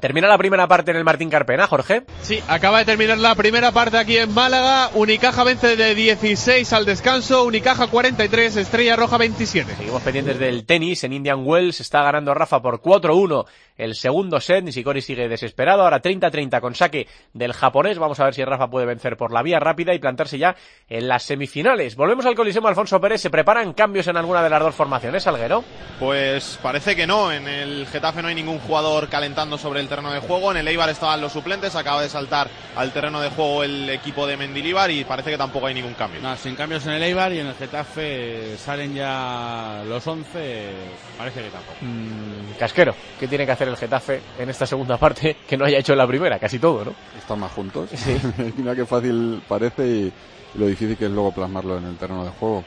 Termina la primera parte en el Martín Carpena, Jorge. Sí, acaba de terminar la primera parte aquí en Málaga. Unicaja vence de 16 al descanso. Unicaja 43, Estrella Roja 27. Seguimos pendientes del tenis. En Indian Wells está ganando Rafa por 4-1 el segundo set. Nishikori sigue desesperado. Ahora 30-30 con saque del japonés. Vamos a ver si Rafa puede vencer por la vía rápida y plantarse ya en las semifinales. Volvemos al Coliseo Alfonso Pérez. ¿Se preparan cambios en alguna de las dos formaciones, Salguero? Pues parece que no. En el Getafe no hay ningún jugador calentando sobre el terreno de juego. En el Eibar estaban los suplentes. Acaba de saltar al terreno de juego el equipo de Mendilibar y parece que tampoco hay ningún cambio. No, sin cambios en el Eibar, y en el Getafe salen ya los 11. Parece que tampoco. Casquero, ¿qué tiene que hacer el Getafe en esta segunda parte que no haya hecho en la primera? Casi todo, ¿no? Están más juntos. Sí. Mira qué fácil parece y lo difícil que es luego plasmarlo en el terreno de juego.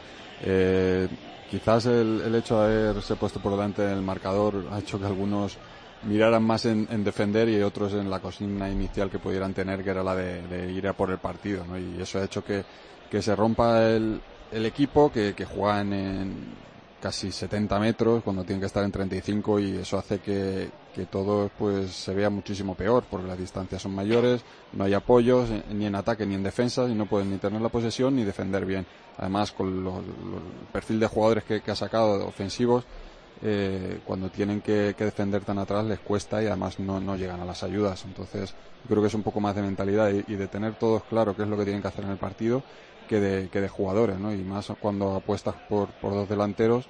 Quizás el hecho de haberse puesto por delante en el marcador ha hecho que algunos miraran más en defender y otros en la consigna inicial que pudieran tener, que era la de ir a por el partido, ¿no? Y eso ha hecho que se rompa el equipo, que juegan en casi 70 metros cuando tienen que estar en 35, y eso hace que todo pues se vea muchísimo peor, porque las distancias son mayores, no hay apoyos ni en ataque ni en defensa, y no pueden ni tener la posesión ni defender bien. Además, con el perfil de jugadores que ha sacado ofensivos, cuando tienen que defender tan atrás les cuesta, y además no llegan a las ayudas. Entonces yo creo que es un poco más de mentalidad y de tener todos claro qué es lo que tienen que hacer en el partido que de jugadores, ¿no? Y más cuando apuestas por dos delanteros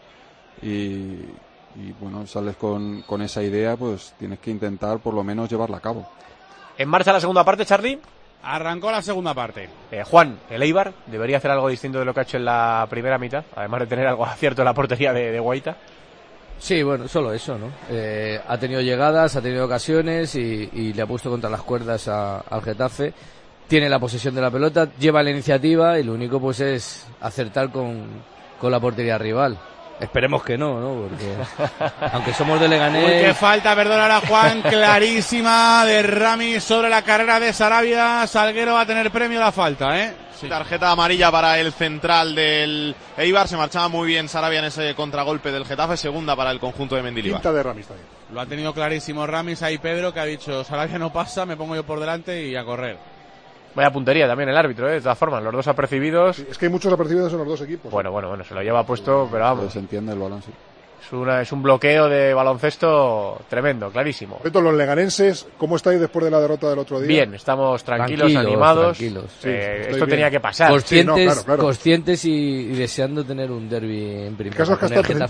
y bueno, sales con esa idea, pues tienes que intentar por lo menos llevarla a cabo. ¿En marcha la segunda parte, Charly? Arrancó la segunda parte. Juan, el Eibar debería hacer algo distinto de lo que ha hecho en la primera mitad, además de tener algo acierto en la portería de Guaita. Sí, bueno, solo eso, ¿no? Ha tenido llegadas, ha tenido ocasiones y le ha puesto contra las cuerdas al Getafe. Tiene la posesión de la pelota, lleva la iniciativa y lo único pues es acertar con la portería rival. Esperemos que no, porque aunque somos de Leganés... Uy, qué falta, perdón a Juan, clarísima de Ramis sobre la carrera de Sarabia. Salguero va a tener premio la falta, ¿eh? Sí. Tarjeta amarilla para el central del Eibar. Se marchaba muy bien Sarabia en ese contragolpe del Getafe. Segunda para el conjunto de Mendilibar. Quinta de Ramis también. Lo ha tenido clarísimo Ramis. Ahí Pedro, que ha dicho: Sarabia no pasa, me pongo yo por delante y a correr. Vaya puntería también el árbitro, de todas formas, los dos apercibidos. Sí, es que hay muchos apercibidos en los dos equipos. Bueno, se lo lleva puesto, pero vamos. Se entiende el balón, sí. Es un bloqueo de baloncesto tremendo, clarísimo. Los leganenses, ¿cómo estáis después de la derrota del otro día? Bien, estamos tranquilos, animados. Tranquilos. Sí, esto tenía que pasar. Conscientes, claro. Conscientes y deseando tener un derbi en primera. El caso es que hasta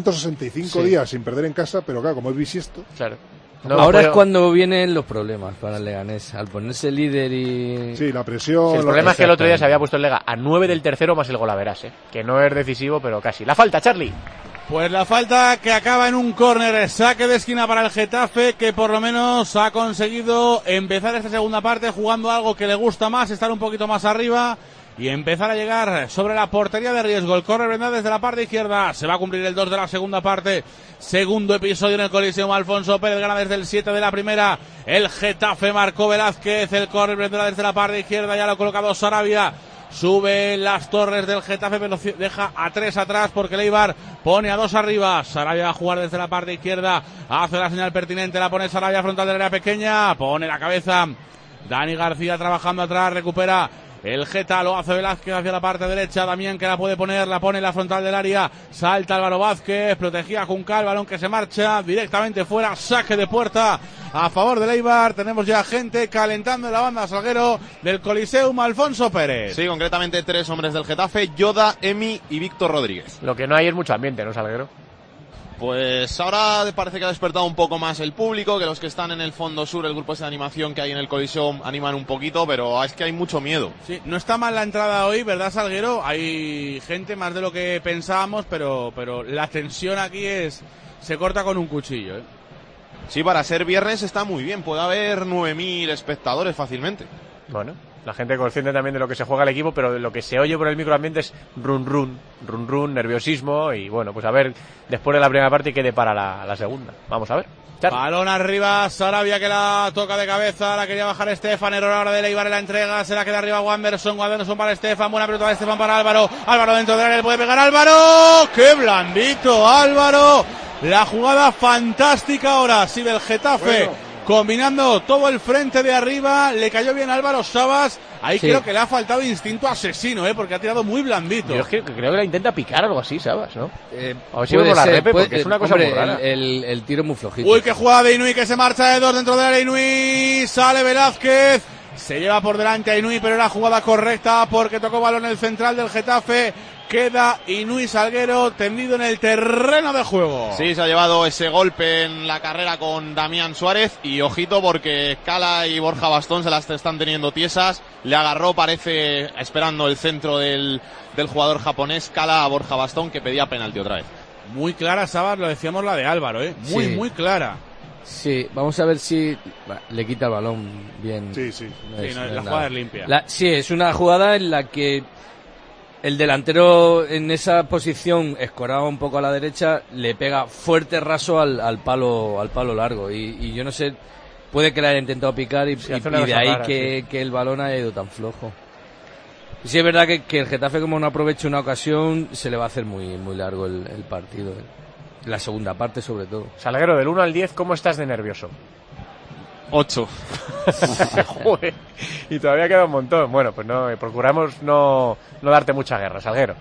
365 días sin perder en casa, pero claro, como es bisiesto. Claro. Ahora es cuando vienen los problemas para el Leganés, al ponerse líder y... Sí, la presión... Sí, el problema es que el otro día se había puesto el Lega a 9 del tercero más el golaveras, que no es decisivo, pero casi. La falta, Charly. Pues la falta que acaba en un córner, saque de esquina para el Getafe, que por lo menos ha conseguido empezar esta segunda parte jugando algo que le gusta más, estar un poquito más arriba y empezar a llegar sobre la portería de riesgo. El córner vendrá desde la parte izquierda. Se va a cumplir el 2 de la segunda parte. Segundo episodio en el Coliseo. Alfonso Pérez gana desde el 7 de la primera. El Getafe marcó Velázquez. El córner vendrá desde la parte izquierda. Ya lo ha colocado Sarabia. Sube las torres del Getafe, pero deja a 3 atrás porque el Eibar pone a 2 arriba. Sarabia va a jugar desde la parte izquierda. Hace la señal pertinente. La pone Sarabia frontal del área pequeña. Pone la cabeza Dani García trabajando atrás. Recupera el Geta, lo hace Velázquez hacia la parte derecha. Damián, que la puede poner, la pone en la frontal del área. Salta Álvaro Vázquez, protegía a Juncal, balón que se marcha directamente fuera. Saque de puerta a favor del Eibar. Tenemos ya gente calentando en la banda, Salguero, del Coliseum. Alfonso Pérez. Sí, concretamente 3 hombres del Getafe: Yoda, Emi y Víctor Rodríguez. Lo que no hay es mucho ambiente, ¿no, Salguero? Pues ahora parece que ha despertado un poco más el público, que los que están en el fondo sur, el grupo ese de animación que hay en el Coliseum, animan un poquito, pero es que hay mucho miedo. Sí, no está mal la entrada hoy, ¿verdad, Salguero? Hay gente más de lo que pensábamos, pero la tensión aquí se corta con un cuchillo, ¿eh? Sí, para ser viernes está muy bien, puede haber 9.000 espectadores fácilmente. Bueno, la gente consciente también de lo que se juega el equipo, pero lo que se oye por el microambiente es run, nerviosismo, y bueno, pues a ver después de la primera parte qué depara la segunda. Vamos a ver. Balón arriba, Sarabia que la toca de cabeza, la quería bajar Estefan, error ahora de Eibar en la entrega, se la queda arriba Wanderson para Estefan, buena pelota de Estefan para Álvaro dentro del área, le puede pegar Álvaro, ¡qué blandito Álvaro! La jugada fantástica ahora, sí, del Getafe. combinando todo el frente de arriba, le cayó bien a Álvaro Sabas, ahí sí. Creo que le ha faltado instinto asesino, porque ha tirado muy blandito. Yo creo que la intenta picar algo así, Sabas, ¿no? A ver si vemos la repe, porque es una cosa muy rara. El tiro muy flojito. Uy, qué jugada de Inui, que se marcha de 2 dentro del área. Inui, sale Velázquez, se lleva por delante a Inui, pero era jugada correcta porque tocó balón el central del Getafe. Queda Inui Salguero tendido en el terreno de juego. Sí, se ha llevado ese golpe en la carrera con Damián Suárez. Y ojito porque Cala y Borja Bastón se las están teniendo tiesas. Le agarró, parece, esperando el centro del jugador japonés, Cala a Borja Bastón, que pedía penalti otra vez. Muy clara, Sabas, lo decíamos la de Álvaro, muy clara. Sí, vamos a ver si le quita el balón bien. Sí. La jugada es limpia. Sí, es una jugada en la que el delantero en esa posición, escorado un poco a la derecha, le pega fuerte raso al palo largo. Y yo no sé, puede que le haya intentado picar y de ahí que el balón haya ido tan flojo. Sí, es verdad que el Getafe, como no aprovecha una ocasión, se le va a hacer muy, muy largo el partido. La segunda parte, sobre todo. Salguero, del 1 al 10, ¿cómo estás de nervioso? 8. Joder, y todavía queda un montón. Bueno, pues procuramos no darte mucha guerra, Salguero.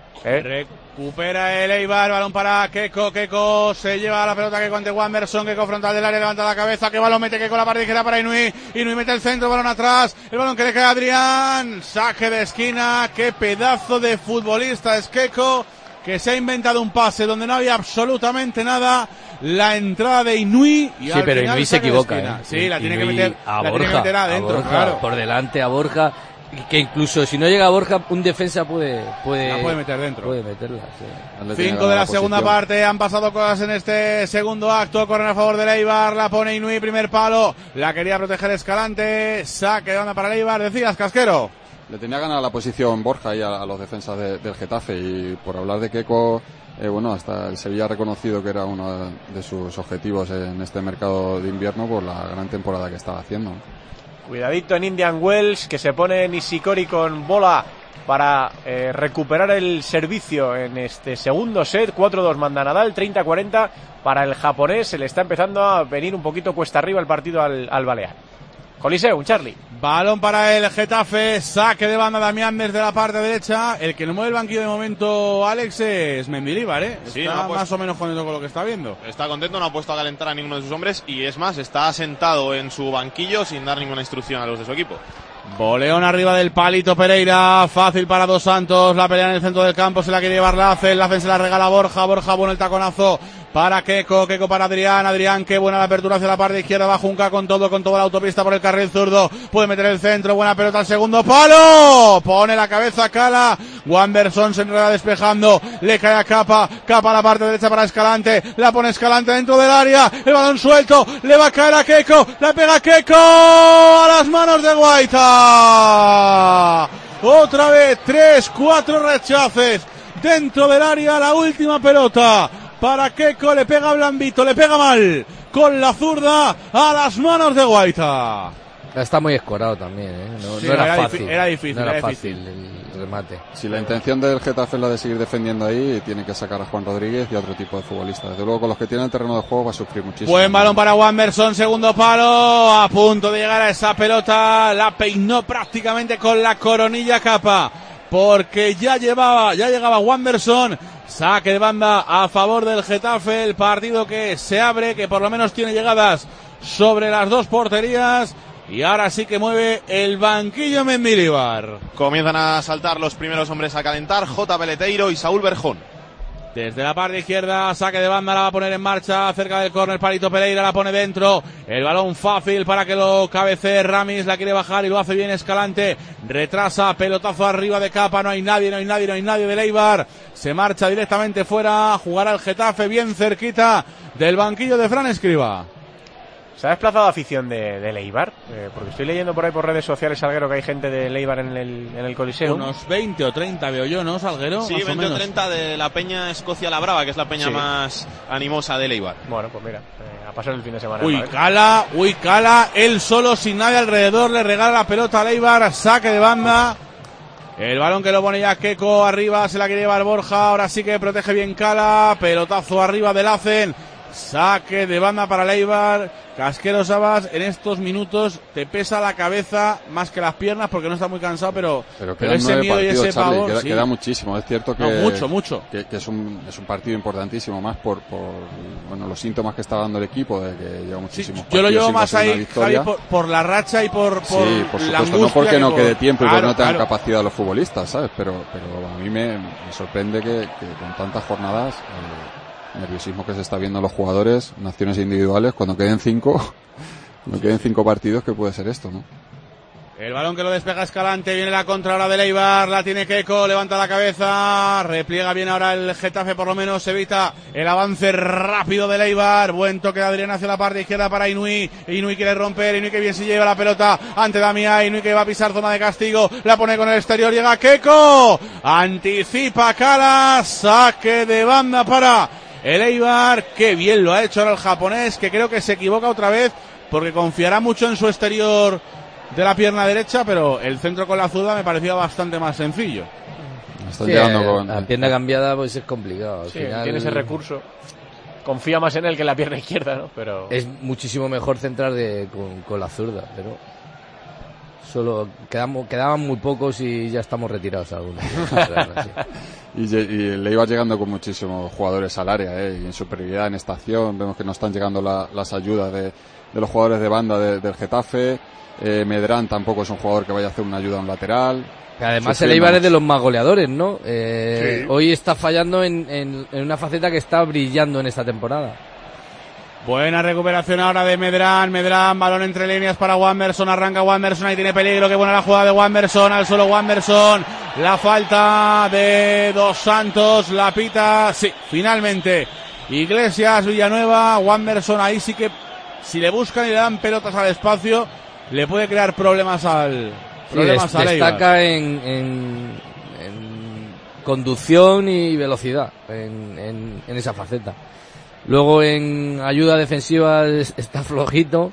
Recupera el Eibar, balón para Keco. Keco se lleva la pelota Keco ante Wanderson. Keco frontal del área, levanta la cabeza. Que balón mete Keco, la parte izquierda para Inui. Inui mete el centro, balón atrás. El balón que le cae a Adrián. Saque de esquina. Qué pedazo de futbolista es Keco, que se ha inventado un pase donde no había absolutamente nada. La entrada de Inui. Y sí, pero Inui se equivoca. Sí, la tiene que meter adentro, Borja, claro. Por delante a Borja, que incluso si no llega a Borja, un defensa puede meter dentro. Puede meterla, sí. 5 de la segunda parte, han pasado cosas en este segundo acto. Corren a favor de Eibar, la pone Inui, primer palo. La quería proteger Escalante. Saque de onda para Eibar, decías, Casquero. Le tenía ganada la posición Borja ahí a los defensas del Getafe, y por hablar de Keco, hasta el Sevilla ha reconocido que era uno de sus objetivos en este mercado de invierno por la gran temporada que estaba haciendo. Cuidadito en Indian Wells, que se pone Nishikori con bola para recuperar el servicio en este segundo set. 4-2 manda Nadal, 30-40 para el japonés. Se le está empezando a venir un poquito cuesta arriba el partido al Balear. Coliseo, Charlie. Balón para el Getafe, saque de banda Damián desde la parte derecha. El que no mueve el banquillo de momento, Alex, es Mendilibar, Sí, está más o menos contento con lo que está viendo. Está contento, no ha puesto a calentar a ninguno de sus hombres y es más, está sentado en su banquillo sin dar ninguna instrucción a los de su equipo. Boleón arriba del palito Pereira, fácil para Dos Santos, la pelea en el centro del campo, se la quiere llevar Lacen se la regala a Borja, bueno el taconazo para Keco para Adrián, qué buena la apertura hacia la parte izquierda, va Junca con toda la autopista por el carril zurdo, puede meter el centro, buena pelota al segundo palo, pone la cabeza Cala, Wanderson se enreda despejando, le cae a Capa a la parte derecha para Escalante, la pone Escalante dentro del área, el balón suelto, le va a caer a Keco, la pega Keco a las manos de Guaita. Otra vez 3-4 rechaces dentro del área, la última pelota para Keco, le pega blandito, le pega mal con la zurda a las manos de Guaita. Está muy escorado también, Sí, no era fácil. Era difícil, no era era fácil difícil. el remate. Si la intención del Getafe es la de seguir defendiendo ahí, tiene que sacar a Juan Rodríguez y a otro tipo de futbolistas. Desde luego, con los que tienen el terreno de juego va a sufrir muchísimo. Buen balón para Wanderson, segundo palo, a punto de llegar a esa pelota, la peinó prácticamente con la coronilla Capa, porque ya llegaba Wanderson. Saque de banda a favor del Getafe, el partido que se abre, que por lo menos tiene llegadas sobre las dos porterías. Y ahora sí que mueve el banquillo Mendilibar. Comienzan a saltar los primeros hombres a calentar, J. Peleteiro y Saúl Berjón. Desde la parte izquierda, saque de banda, la va a poner en marcha, cerca del córner, Palito Pereira la pone dentro, el balón fácil para que lo cabecee Ramis, la quiere bajar y lo hace bien Escalante, retrasa, pelotazo arriba de Capa, no hay nadie de Eibar, se marcha directamente fuera, jugará el Getafe bien cerquita del banquillo de Fran Escribá. ¿Se ha desplazado afición de Eibar? Porque estoy leyendo por ahí por redes sociales, Salguero, que hay gente de Eibar en el Coliseo. Unos 20 o 30 veo yo, ¿no, Salguero? Sí, 20 o 30 de la peña Escocia La Brava, que es la peña más animosa de Eibar. Bueno, pues mira, a pasar el fin de semana. Uy, Cala, él solo, sin nadie alrededor, le regala la pelota a Eibar, saque de banda. El balón que lo pone ya Keco arriba, se la quiere llevar Borja, ahora sí que protege bien Cala, pelotazo arriba de Lacen. Saque de banda para el Eibar. Casquero Sabas, en estos minutos te pesa la cabeza más que las piernas porque no está muy cansado, pero ese miedo y ese pavor, queda muchísimo. Es cierto que, mucho. Que es un partido importantísimo, más por los síntomas que está dando el equipo, de que lleva muchísimos yo lo llevo más ahí, Javi, por la racha y por supuesto, la angustia, no porque no quede tiempo y porque no tengan claro. capacidad los futbolistas, ¿sabes? Pero a mí me sorprende que con tantas jornadas, nerviosismo que se está viendo en los jugadores, en acciones individuales, cuando queden 5 partidos, que puede ser esto, ¿no? El balón que lo despega Escalante, viene la contra ahora del Eibar, la tiene Keco, levanta la cabeza, repliega bien ahora el Getafe, por lo menos evita el avance rápido del Eibar. Buen toque de Adrián hacia la parte izquierda para Inui quiere romper, Inui que bien se lleva la pelota ante Damián, Inui que va a pisar zona de castigo, la pone con el exterior, llega Keco, anticipa Cala, saque de banda para el Eibar. Qué bien lo ha hecho ahora el japonés, que creo que se equivoca otra vez porque confiará mucho en su exterior de la pierna derecha, pero el centro con la zurda me parecía bastante más sencillo. La pierna cambiada pues es complicado. Al final, tiene ese recurso. Confía más en él que en la pierna izquierda, ¿no? Pero es muchísimo mejor centrar con la zurda, pero solo quedaban muy pocos y ya estamos retirados algunos. Y le iba llegando con muchísimos jugadores al área, y en superioridad en esta acción vemos que no están llegando las ayudas de los jugadores de banda del Getafe. Medrán tampoco es un jugador que vaya a hacer una ayuda a un lateral. Además el Eibar es de los más goleadores, ¿no? Sí. Hoy está fallando en una faceta que está brillando en esta temporada. Buena recuperación ahora de Medrán, balón entre líneas para Wanderson, arranca Wanderson, ahí tiene peligro, qué buena la jugada de Wanderson, al suelo Wanderson, la falta de Dos Santos, la pita, sí, finalmente, Iglesias, Villanueva, Wanderson, ahí sí que, si le buscan y le dan pelotas al espacio, le puede crear problemas al destaca en conducción y velocidad, en esa faceta. Luego en ayuda defensiva está flojito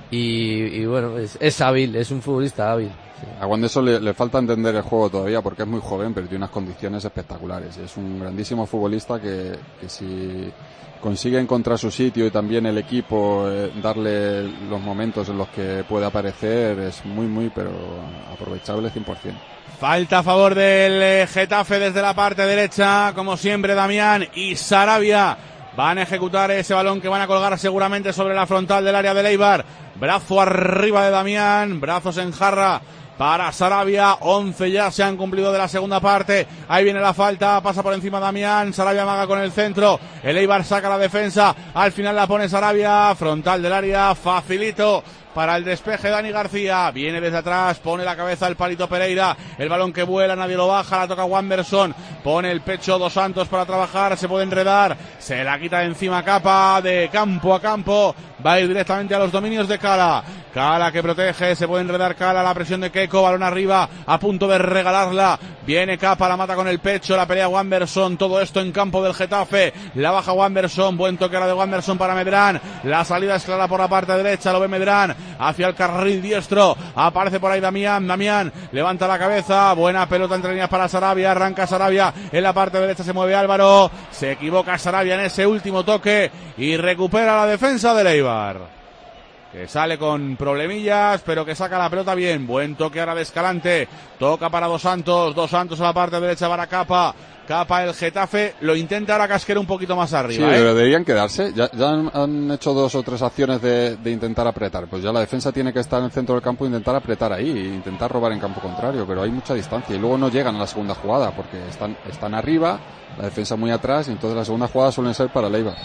y bueno, es hábil, es un futbolista hábil. Sí. A Wanderson le falta entender el juego todavía porque es muy joven, pero tiene unas condiciones espectaculares. Es un grandísimo futbolista que si consigue encontrar su sitio y también el equipo darle los momentos en los que puede aparecer, es muy pero aprovechable 100%. Falta a favor del Getafe desde la parte derecha, como siempre Damián y Sarabia van a ejecutar ese balón que van a colgar seguramente sobre la frontal del área del Eibar. Brazo arriba de Damián, brazos en jarra para Sarabia. 11 ya se han cumplido de la segunda parte. Ahí viene la falta, pasa por encima Damián, Sarabia amaga con el centro, el Eibar saca la defensa, al final la pone Sarabia, frontal del área, facilito para el despeje Dani García, viene desde atrás, pone la cabeza el Palito Pereira, el balón que vuela, nadie lo baja, la toca Wanderson, pone el pecho Dos Santos para trabajar, se puede enredar, se la quita de encima Capa, de campo a campo, va a ir directamente a los dominios de Cala que protege, se puede enredar Cala, la presión de Keco, balón arriba, a punto de regalarla, viene Capa, la mata con el pecho, la pelea Wanderson, todo esto en campo del Getafe, la baja Wanderson, buen toque ahora de Wanderson para Medrán, la salida es clara por la parte derecha, lo ve Medrán, hacia el carril diestro, aparece por ahí Damián levanta la cabeza, buena pelota entre líneas para Sarabia, arranca Sarabia, en la parte derecha se mueve Álvaro, se equivoca Sarabia en ese último toque y recupera la defensa del Eibar, que sale con problemillas, pero que saca la pelota bien. Buen toque ahora de Escalante, toca para Dos Santos a la parte derecha para Capa el Getafe, lo intenta ahora Casquero un poquito más arriba. Sí, pero deberían quedarse, ya han hecho 2 o 3 acciones de intentar apretar, pues ya la defensa tiene que estar en el centro del campo e intentar apretar ahí, e intentar robar en campo contrario, pero hay mucha distancia y luego no llegan a la segunda jugada porque están arriba, la defensa muy atrás, y entonces la segunda jugada suelen ser para el Eibar.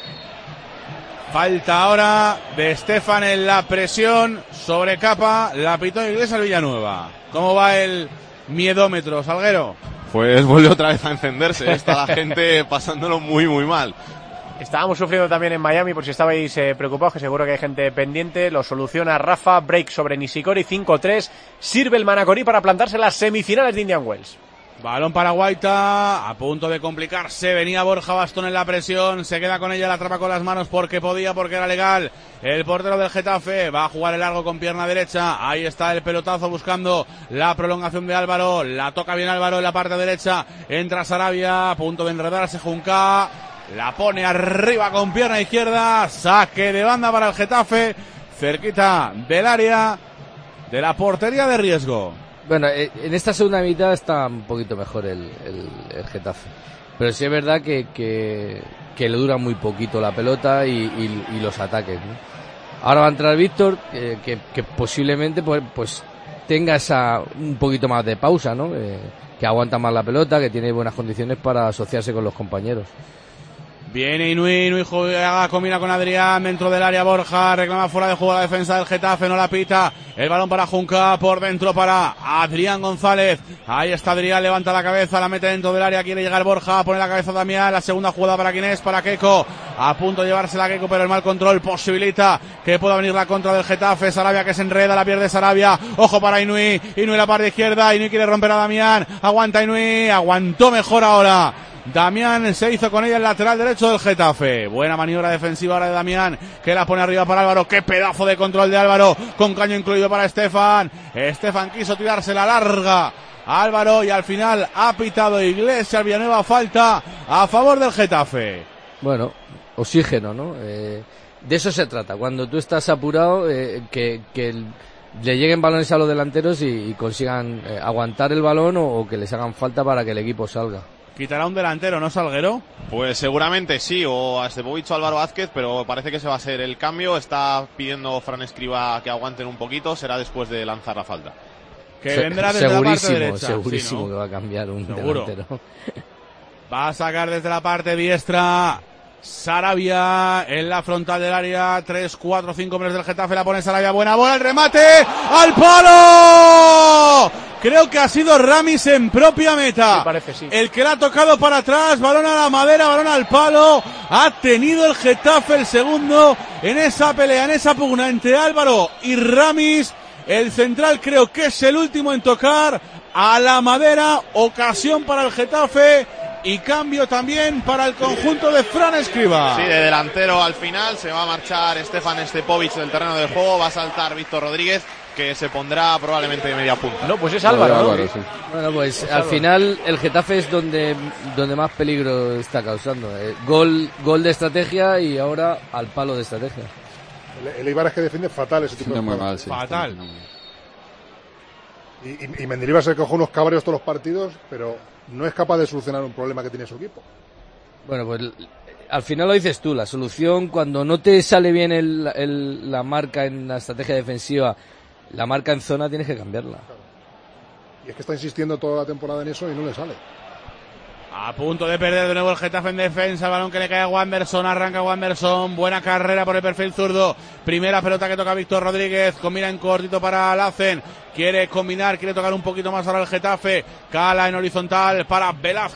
Falta ahora de Estefan en la presión sobre Capa, la pitó Iglesias Villanueva. ¿Cómo va el miedómetro, Salguero? Pues vuelve otra vez a encenderse, está la gente pasándolo muy mal. Estábamos sufriendo también en Miami, por si estabais preocupados, que seguro que hay gente pendiente. Lo soluciona Rafa, break sobre Nishikori, 5-3. Sirve el Manacori para plantarse en las semifinales de Indian Wells. Balón para Guaita, a punto de complicarse, venía Borja Bastón en la presión, se queda con ella, la atrapa con las manos porque podía, porque era legal. El portero del Getafe va a jugar el largo con pierna derecha, ahí está el pelotazo buscando la prolongación de Álvaro, la toca bien Álvaro en la parte derecha, entra Sarabia, a punto de enredarse Junca, La pone arriba con pierna izquierda. Saque de banda para el Getafe. Cerquita del área de la portería de riesgo. Bueno, en esta segunda mitad está un poquito mejor el Getafe. Pero sí es verdad que le dura muy poquito la pelota y los ataques, ¿no? Ahora va a entrar Víctor, que posiblemente pues tenga un poquito más de pausa, ¿no? Que aguanta más la pelota, que tiene buenas condiciones para asociarse con los compañeros. Viene Inui juega, combina con Adrián dentro del área. Borja reclama fuera de juego la defensa del Getafe, no la pita. El balón para Junca, por dentro para Adrián González. Ahí está Adrián, levanta la cabeza, la mete dentro del área, quiere llegar Borja, pone la cabeza Damián. La segunda jugada para quién es, para Keco. A punto de llevársela Keco, pero el mal control posibilita que pueda venir la contra del Getafe. Sarabia que se enreda, la pierde Sarabia. Ojo para Inui la parte izquierda. Inui quiere romper a Damián, aguanta Inui, aguantó mejor ahora Damián, se hizo con ella el lateral derecho del Getafe. Buena maniobra defensiva ahora de Damián, que la pone arriba para Álvaro. Qué pedazo de control de Álvaro, con caño incluido para Estefan. Estefan quiso tirarse la larga Álvaro y al final ha pitado Iglesias Villanueva falta a favor del Getafe. Bueno, oxígeno, ¿no? De eso se trata. Cuando tú estás apurado, que le lleguen balones a los delanteros y consigan aguantar el balón o que les hagan falta para que el equipo salga. ¿Quitará un delantero, no Salguero? Pues seguramente sí, o a Stepovic o Álvaro Vázquez, pero parece que se va a hacer el cambio. Está pidiendo Fran Escribá que aguanten un poquito, será después de lanzar la falta. Que vendrá desde la parte derecha. Segurísimo, sí, ¿no? Que va a cambiar un Seguro. delantero. Va a sacar desde la parte diestra Sarabia en la frontal del área. 3, 4, 5 hombres del Getafe. La pone Sarabia. Buena bola, el remate al palo. Creo que ha sido Ramis en propia meta. Sí, parece, sí. El que la ha tocado para atrás. Balón a la madera, balón al palo. Ha tenido el Getafe el segundo en esa pelea, en esa pugna entre Álvaro y Ramis. El central creo que es el último en tocar a la madera. Ocasión para el Getafe. Y cambio también para el conjunto de Fran Escribá. Sí, de delantero al final se va a marchar Stefan Stepovic del terreno de juego, va a saltar Víctor Rodríguez, que se pondrá probablemente de media punta. No, pues es Álvaro, ¿no? Sí. Bueno, pues al final el Getafe es donde más peligro está causando. Gol de estrategia y ahora al palo de estrategia. El Eibar es que defiende fatal ese tipo de muy jugadas. mal, sí. Fatal. Y Mendilibar se coge unos cabreos todos los partidos, pero no es capaz de solucionar un problema que tiene su equipo. Bueno, pues al final lo dices tú, la solución cuando no te sale bien la marca en la estrategia defensiva, la marca en zona, tienes que cambiarla. Y es que está insistiendo toda la temporada en eso y no le sale. A punto de perder de nuevo el Getafe en defensa, el balón que le cae a Wanderson, arranca Wanderson, buena carrera por el perfil zurdo, primera pelota que toca Víctor Rodríguez, combina en cortito para Lacen, quiere combinar, quiere tocar un poquito más ahora el Getafe, cala en horizontal para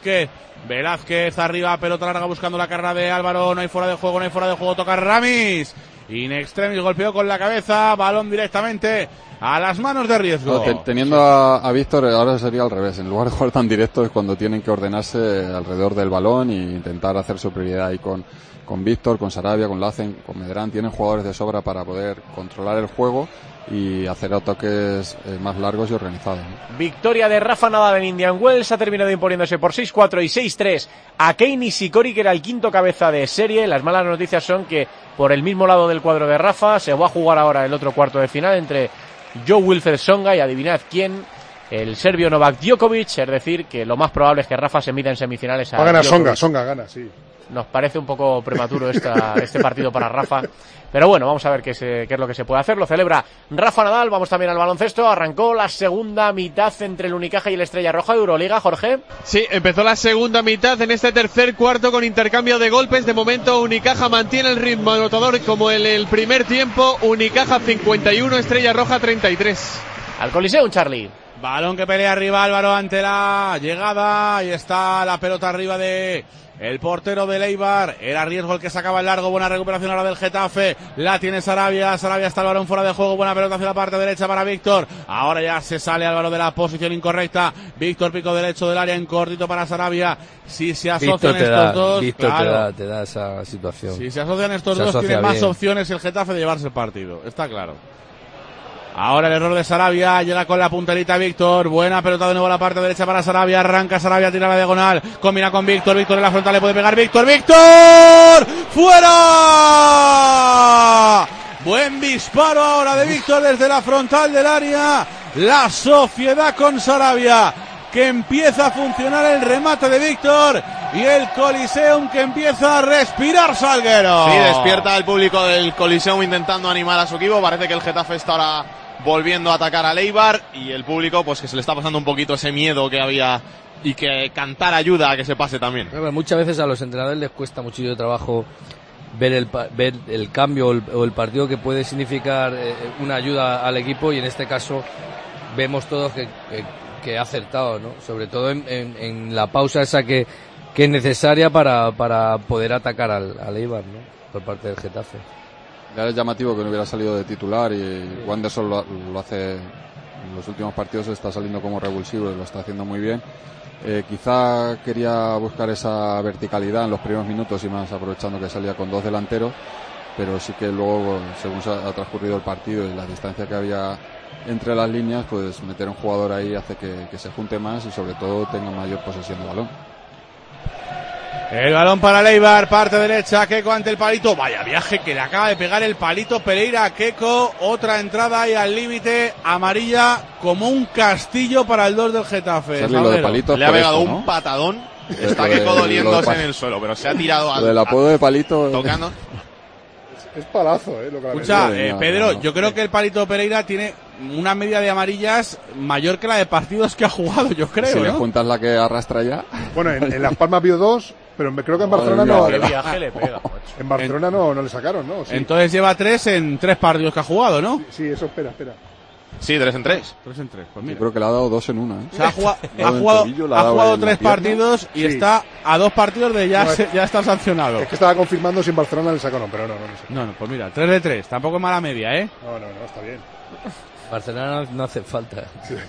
Velázquez arriba, pelota larga buscando la carrera de Álvaro, no hay fuera de juego, toca Ramis, in extremis, golpeó con la cabeza, balón directamente a las manos de riesgo. Teniendo a Víctor, ahora sería al revés. En lugar de jugar tan directo es cuando tienen que ordenarse alrededor del balón e intentar hacer superioridad ahí con Víctor, con Sarabia, con Lacen, con Medrán. Tienen jugadores de sobra para poder controlar el juego y hacer ataques más largos y organizados, ¿no? Victoria de Rafa Nadal en Indian Wells, ha terminado imponiéndose por 6-4 y 6-3 a Kei Nishikori, que era el quinto cabeza de serie. Las malas noticias son que por el mismo lado del cuadro de Rafa se va a jugar ahora el otro cuarto de final entre Jo-Wilfried Tsonga y adivinad quién, el serbio Novak Djokovic, es decir, que lo más probable es que Rafa se mida en semifinales a Va a ganar Djokovic. Tsonga gana, sí. Nos parece un poco prematuro este partido para Rafa, pero bueno, vamos a ver qué es lo que se puede hacer. Lo celebra Rafa Nadal. Vamos también al baloncesto. Arrancó la segunda mitad entre el Unicaja y el Estrella Roja de Euroliga, Jorge. Sí, empezó la segunda mitad en este tercer cuarto con intercambio de golpes. De momento Unicaja mantiene el ritmo anotador como en el primer tiempo. Unicaja 51, Estrella Roja 33. Al Coliseum, Charlie. Balón que pelea arriba Álvaro ante la llegada. Ahí está la pelota arriba de el portero del Eibar. Era riesgo el que sacaba el largo. Buena recuperación ahora del Getafe. La tiene Sarabia. Sarabia está el balón fuera de juego. Buena pelota hacia la parte derecha para Víctor. Ahora ya se sale Álvaro de la posición incorrecta. Víctor, pico derecho del área en cortito para Sarabia. Si se asocian estos dos, Víctor claro, te da esa situación. Si se asocian estos dos, tiene más opciones el Getafe de llevarse el partido. Está claro. Ahora el error de Sarabia, llega con la punterita Víctor, buena pelota de nuevo a la parte derecha para Sarabia, arranca Sarabia, tira la diagonal, combina con Víctor en la frontal, le puede pegar Víctor, ¡fuera! Buen disparo ahora de Víctor desde la frontal del área, la sociedad con Sarabia, que empieza a funcionar el remate de Víctor y el Coliseum que empieza a respirar, Salguero. Sí, despierta el público del Coliseum intentando animar a su equipo, parece que el Getafe está ahora volviendo a atacar al Eibar y el público pues que se le está pasando un poquito ese miedo que había y que cantar ayuda a que se pase también. Muchas veces a los entrenadores les cuesta muchísimo trabajo ver el cambio o el partido que puede significar una ayuda al equipo, y en este caso vemos todos que ha acertado, ¿no? Sobre todo en la pausa esa que es necesaria para poder atacar al Eibar, ¿no? Por parte del Getafe. Ya es llamativo que no hubiera salido de titular, y Wanderson lo hace en los últimos partidos, está saliendo como revulsivo y lo está haciendo muy bien. Quizá quería buscar esa verticalidad en los primeros minutos y más aprovechando que salía con dos delanteros, pero sí que luego, según se ha transcurrido el partido y la distancia que había entre las líneas, pues meter un jugador ahí hace que se junte más y sobre todo tenga mayor posesión de balón. El balón para Eibar, parte derecha, Keko ante el palito, vaya viaje que le acaba de pegar el palito Pereira a Keko, otra entrada ahí al límite, amarilla como un castillo para el 2 del Getafe. Le ha pegado un patadón, está Keko doliéndose en el suelo, pero se ha tirado al... El apodo de palito... Tocando. Es palazo, lo que Escucha, Pedro, yo creo que el palito Pereira tiene una media de amarillas mayor que la de partidos que ha jugado, yo creo, Si ¿no? le juntas la que arrastra ya... Bueno, en Las Palmas vio 2, pero creo que en Barcelona no. ¿Qué viaje le pega, macho? En Barcelona no le sacaron, ¿no? Sí. Entonces lleva 3 en 3 partidos que ha jugado, ¿no? Sí, eso, espera. Sí, 3 en 3. 3 en 3, pues mira. Yo creo que le ha dado 2 en 1, ¿eh? O sea, ha jugado 3 partidos y está a 2 partidos de ya está sancionado. Es que estaba confirmando si en Barcelona le sacaron, pero no sé. No, pues mira, 3 de 3, tampoco es mala media, ¿eh? No, está bien. Barcelona no hace falta.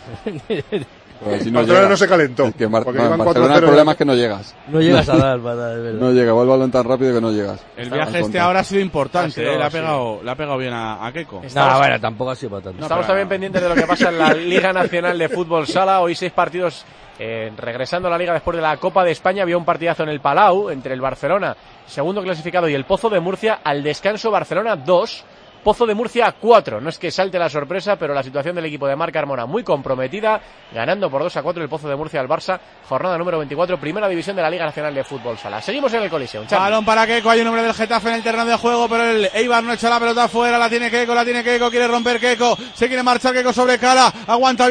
Si Barcelona no se calentó. Es que en Barcelona el problema es que no llegas. No llegas a dar, es verdad. No llega, va el balón tan rápido que no llegas. El viaje ahora ha sido importante, le ha pegado bien a Keko. No, bueno, tampoco ha sido para tanto. Estamos también pendientes de lo que pasa en la Liga Nacional de Fútbol Sala. Hoy 6 partidos regresando a la Liga después de la Copa de España. Había un partidazo en el Palau entre el Barcelona, segundo clasificado, y el Pozo de Murcia. Al descanso, Barcelona 2, Pozo de Murcia 4. No es que salte la sorpresa, pero la situación del equipo de Marc Carmona muy comprometida, ganando por 2-4 el Pozo de Murcia al Barça, jornada número 24, primera división de la Liga Nacional de Fútbol Sala. Seguimos en el Coliseum. Balón para Keko, hay un hombre del Getafe en el terreno de juego, pero el Eibar no echa la pelota afuera, la tiene Keko, quiere romper Keko, se quiere marchar Keko sobre Cala, aguantó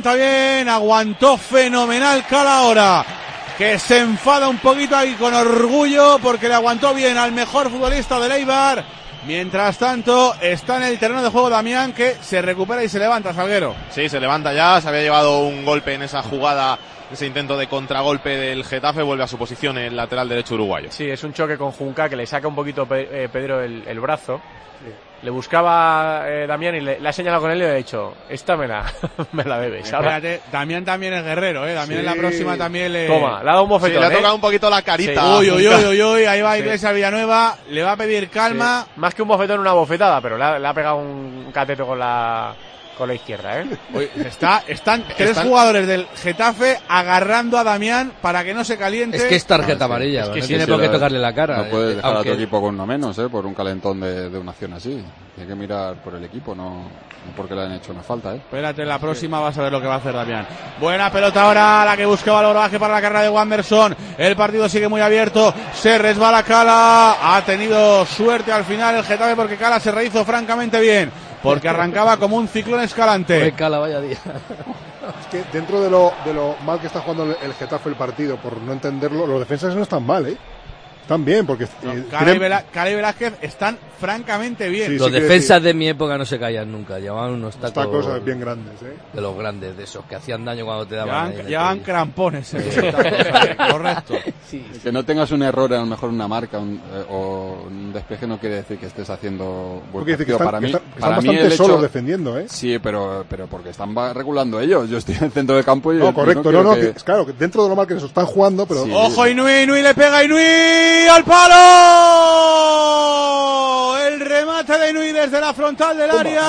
fenomenal Cala ahora, que se enfada un poquito ahí con orgullo porque le aguantó bien al mejor futbolista del Eibar. Mientras tanto, está en el terreno de juego Damián, que se recupera y se levanta, Salguero. Sí, se levanta ya, se había llevado un golpe en esa jugada, ese intento de contragolpe del Getafe, vuelve a su posición el lateral derecho uruguayo. Sí, es un choque con Junca que le saca un poquito Pedro el brazo. Sí. Le buscaba Damián y le ha señalado con él y le ha dicho, esta me la bebes. Espérate, Damián también es guerrero, Damián en la próxima también le... Toma, le ha dado un bofetón. Sí, le ha tocado un poquito la carita. Sí. Uy, ahí va Iglesias Villanueva, le va a pedir calma. Sí. Más que un bofetón, una bofetada, pero le ha pegado un cateto con la izquierda, Oye, están 3 jugadores del Getafe agarrando a Damián para que no se caliente. Es que es tarjeta amarilla, es que no tiene por qué tocarle la cara. No puedes dejar a tu equipo con uno menos, por un calentón de una acción así. Hay que mirar por el equipo, no porque le han hecho una falta, Espérate, la próxima vas a ver lo que va a hacer Damián. Buena pelota ahora, la que buscaba el Borbaje para la carrera de Wanderson. El partido sigue muy abierto, se resbala Cala. Ha tenido suerte al final el Getafe porque Cala se rehizo francamente bien, porque arrancaba como un ciclón escalante. Cala, vaya día. Es que dentro de lo mal que está jugando el Getafe el partido, por no entenderlo, los defensas no están mal, Están bien, porque... Cala y Velázquez están francamente bien. Sí, los defensas de mi época no se caían nunca, llevaban unos tacos bien grandes, de los grandes, de esos que hacían daño cuando te daban. Llevaban crampones, correcto. Sí. Que no tengas un error, a lo mejor una marca o un despeje no quiere decir que estés haciendo buen partido. Para mí bastante solos defendiendo, Sí, pero porque están regulando ellos. Yo estoy en el centro del campo y... No, correcto, claro, que dentro de lo mal que se están jugando, pero... Sí. ¡Ojo, Inui le pega Inui al palo! El remate de Inui desde la frontal del área.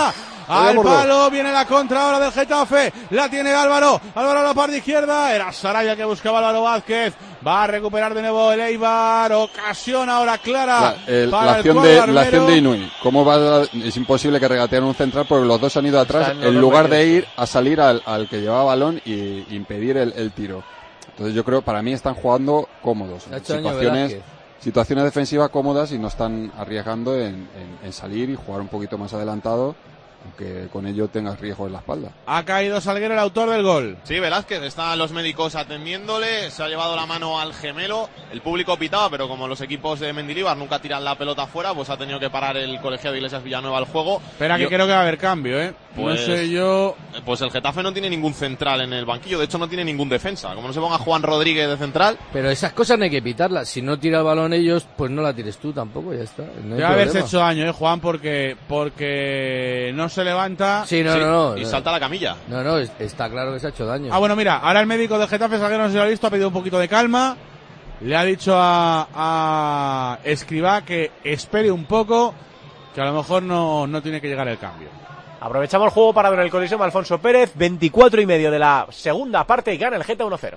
al palo, viene la contra ahora del Getafe, la tiene Álvaro a la parte izquierda, era Sarabia que buscaba Álvaro Vázquez, va a recuperar de nuevo el Eibar, ocasión ahora clara la acción de Inui. ¿Cómo es imposible que regateen un central porque los dos han ido atrás en lugar de ir a salir al que llevaba balón y impedir el tiro? Entonces yo creo, para mí están jugando cómodos, situaciones defensivas cómodas y no están arriesgando en salir y jugar un poquito más adelantado, aunque con ello tengas riesgo en la espalda. Ha caído Salguero, el autor del gol. Sí, Velázquez, están los médicos atendiéndole, se ha llevado la mano al gemelo, el público pitaba, pero como los equipos de Mendilibar nunca tiran la pelota fuera, pues ha tenido que parar el colegiado Iglesias Villanueva el juego. Espera, que creo que va a haber cambio, Pues, no sé yo. Pues el Getafe no tiene ningún central en el banquillo, de hecho no tiene ningún defensa, como no se ponga Juan Rodríguez de central. Pero esas cosas no hay que pitarlas, si no tira el balón ellos, pues no la tires tú tampoco, ya está. No debe haberse hecho daño, Juan, porque no se levanta. Sí, no. Y salta la camilla. No, está claro que se ha hecho daño. Bueno, mira, ahora el médico del Getafe, Salguero, no se lo ha visto, ha pedido un poquito de calma. Le ha dicho a Escribá que espere un poco, que a lo mejor no tiene que llegar el cambio. Aprovechamos el juego para ver el Coliseum Alfonso Pérez, 24:30 de la segunda parte y gana el Geta 1-0.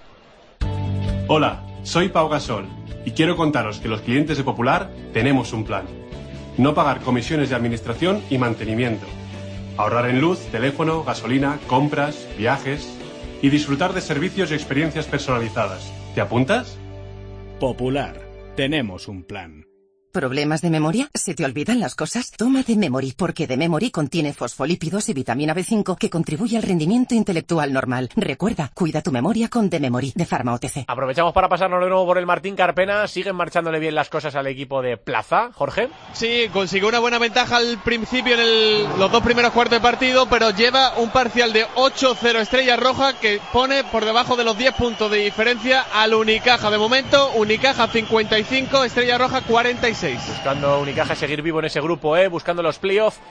Hola, soy Pau Gasol y quiero contaros que los clientes de Popular tenemos un plan. No pagar comisiones de administración y mantenimiento. Ahorrar en luz, teléfono, gasolina, compras, viajes y disfrutar de servicios y experiencias personalizadas. ¿Te apuntas? Popular. Tenemos un plan. ¿Problemas de memoria? ¿Se te olvidan las cosas? Toma D-Memory, porque D-Memory contiene fosfolípidos y vitamina B5 que contribuye al rendimiento intelectual normal. Recuerda, cuida tu memoria con D-Memory de Pharma OTC. Aprovechamos para pasarnos de nuevo por el Martín Carpena. ¿Siguen marchándole bien las cosas al equipo de Plaza, Jorge? Sí, consiguió una buena ventaja al principio en los dos primeros cuartos de partido, pero lleva un parcial de 8-0 Estrella Roja que pone por debajo de los 10 puntos de diferencia al Unicaja. De momento, Unicaja 55, Estrella Roja 46. Buscando Unicaja seguir vivo en ese grupo, buscando los playoffs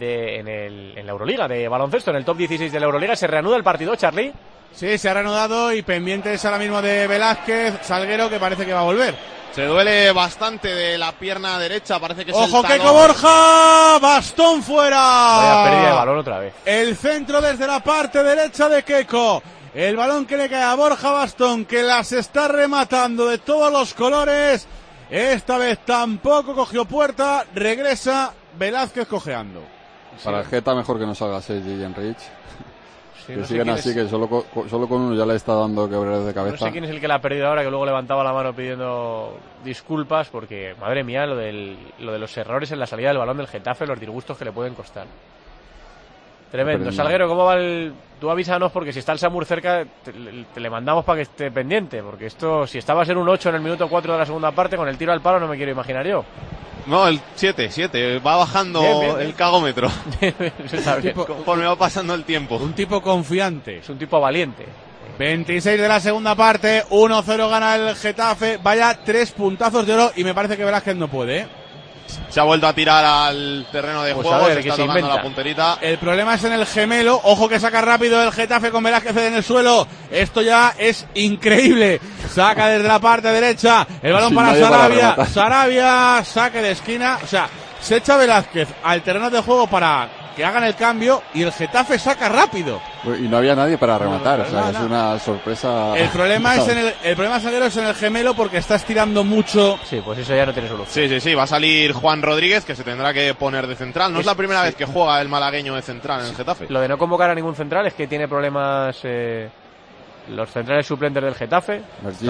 en la Euroliga de baloncesto, en el top 16 de la Euroliga. ¿Se reanuda el partido, Charlie? Sí, se ha reanudado y pendientes ahora mismo de Velázquez, Salguero, que parece que va a volver. Se duele bastante de la pierna derecha, parece que es ¡ojo, el talón! Keiko Borja! ¡Bastón fuera! Vaya pérdida de balón otra vez. El centro desde la parte derecha de Keiko. El balón que le cae a Borja Bastón, que las está rematando de todos los colores. Esta vez tampoco cogió puerta, regresa Velázquez cojeando. Para el Geta mejor que no salga Sergi y Enrich. Sí, que no sigan así, que solo con uno ya le está dando quebraderos de cabeza. No sé quién es el que la ha perdido ahora, que luego levantaba la mano pidiendo disculpas, porque, madre mía, lo de los errores en la salida del balón del Getafe, los disgustos que le pueden costar. Tremendo. Salguero, ¿cómo va Tú avísanos, porque si está el Samur cerca, te le mandamos para que esté pendiente, porque esto, si estaba a ser un 8 en el minuto 4 de la segunda parte, con el tiro al palo no me quiero imaginar yo. No, el 7, va bajando bien. El cagómetro. Conforme va pasando el tiempo. Un tipo confiante. Es un tipo valiente. 26 de la segunda parte, 1-0 gana el Getafe, vaya 3 puntazos de oro y me parece que Velázquez no puede, Se ha vuelto a tirar al terreno de juego, a ver, se está tocando la punterita. El problema es en el gemelo, ojo que saca rápido el Getafe con Velázquez en el suelo. Esto ya es increíble. Saca desde la parte derecha, el balón para Sarabia. Sarabia, saque de esquina. O sea, se echa Velázquez al terreno de juego para que hagan el cambio y el Getafe saca rápido. Y no había nadie para rematar, o sea, es una sorpresa. El problema es el problema, Salguero, es en el gemelo porque está estirando mucho. Sí, pues eso ya no tiene solución. Sí, va a salir Juan Rodríguez, que se tendrá que poner de central. No es la primera vez que juega el malagueño de central en el Getafe. Lo de no convocar a ningún central es que tiene problemas los centrales suplentes del Getafe.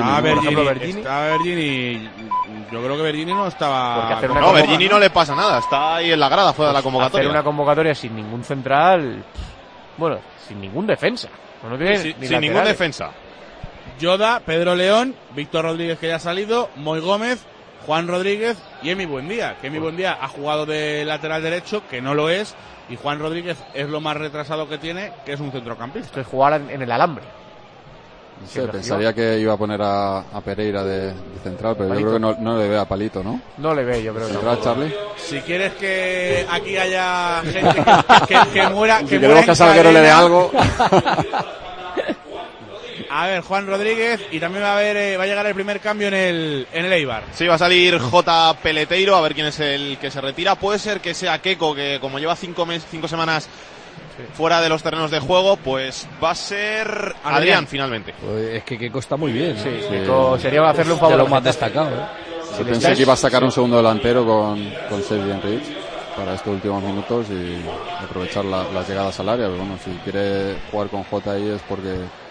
Está Vergini. Yo creo que Vergini no estaba. No, Vergini no le pasa nada, está ahí en la grada fuera de la convocatoria. Hacer una convocatoria sin ningún central, bueno, sin ningún defensa. No tiene sin ningún defensa. Yoda, Pedro León, Víctor Rodríguez, que ya ha salido, Moy Gómez, Juan Rodríguez y Emi Buendía. Que Emi Buendía ha jugado de lateral derecho, que no lo es, y Juan Rodríguez es lo más retrasado que tiene, que es un centrocampista. Esto es jugar en el alambre. No sé, pensaría que iba a poner a Pereira de central, pero yo creo que no le ve a Palito, ¿no? No le ve, yo creo que no. Charlie. Si quieres que aquí haya gente que muera, si queremos que a Salguero le dé algo. a ver, Juan Rodríguez, y también va a llegar el primer cambio en el Eibar. Sí, va a salir J. Peleteiro, a ver quién es el que se retira. Puede ser que sea Keco, que como lleva 5 semanas fuera de los terrenos de juego, pues va a ser Adrián finalmente. Pues es que Keco está muy bien. Sí, Keco sería hacerle un favor. De lo más destacado. Yo pensé que iba a sacar un segundo delantero con Sergi Enrich para estos últimos minutos y aprovechar las llegadas al área. Pero bueno, si quiere jugar con Jota ahí es porque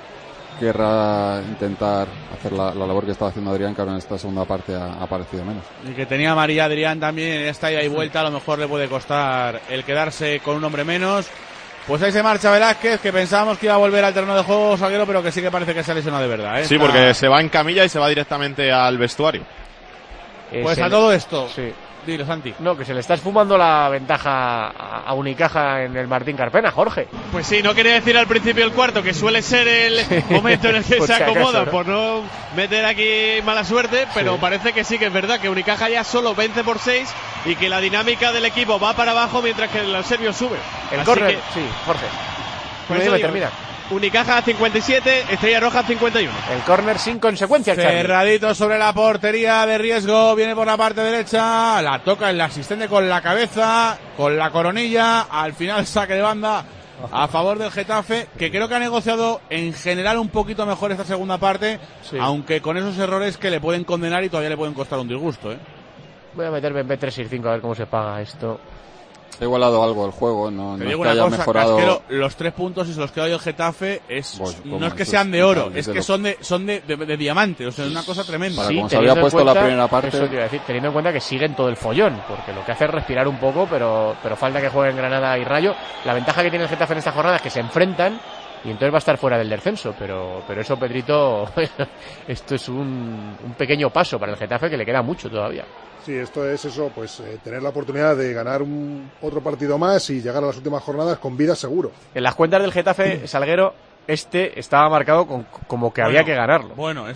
querrá intentar hacer la labor que estaba haciendo Adrián, que ahora en esta segunda parte ha aparecido menos. Y que tenía María Adrián también en esta ida y vuelta, a lo mejor le puede costar el quedarse con un hombre menos. Pues ahí se marcha Velázquez, que pensábamos que iba a volver al terreno de juego, Salguero, pero que sí que parece que se ha lesionado de verdad. Sí, porque se va en camilla y se va directamente al vestuario. Pues a todo esto, sí. Dilo, Santi. No, que se le está esfumando la ventaja a Unicaja en el Martín Carpena, Jorge. Pues sí, no quería decir al principio el cuarto, que suele ser el momento en el que se acomoda, ¿no? Por no meter aquí mala suerte, pero parece que sí, que es verdad, que Unicaja ya solo vence por 6 y que la dinámica del equipo va para abajo mientras que el serbio sube. El córner, sí, Jorge. Por eso termina. Unicaja 57, Estrella Roja 51. El córner sin consecuencias. Cerradito sobre la portería de riesgo, viene por la parte derecha, la toca el asistente con la cabeza, con la coronilla, al final saque de banda a favor del Getafe, que creo que ha negociado en general un poquito mejor esta segunda parte, aunque con esos errores que le pueden condenar y todavía le pueden costar un disgusto. Voy a meterme en B365 a ver cómo se paga esto. Se ha igualado algo el juego, no es que haya mejorado. Casquero, los 3 puntos y se los queda el Getafe no es que sean de oro, es que son de diamante, o sea, es una cosa tremenda. Para como se había puesto la primera parte. Eso te iba a decir, teniendo en cuenta que siguen todo el follón, porque lo que hace es respirar un poco, pero falta que jueguen Granada y Rayo. La ventaja que tiene el Getafe en esta jornada es que se enfrentan y entonces va a estar fuera del descenso, pero eso, Pedrito, esto es un pequeño paso para el Getafe, que le queda mucho todavía. Sí, esto es eso, pues tener la oportunidad de ganar otro partido más y llegar a las últimas jornadas con vida seguro. En las cuentas del Getafe, Salguero, estaba marcado como que había que ganarlo. Bueno,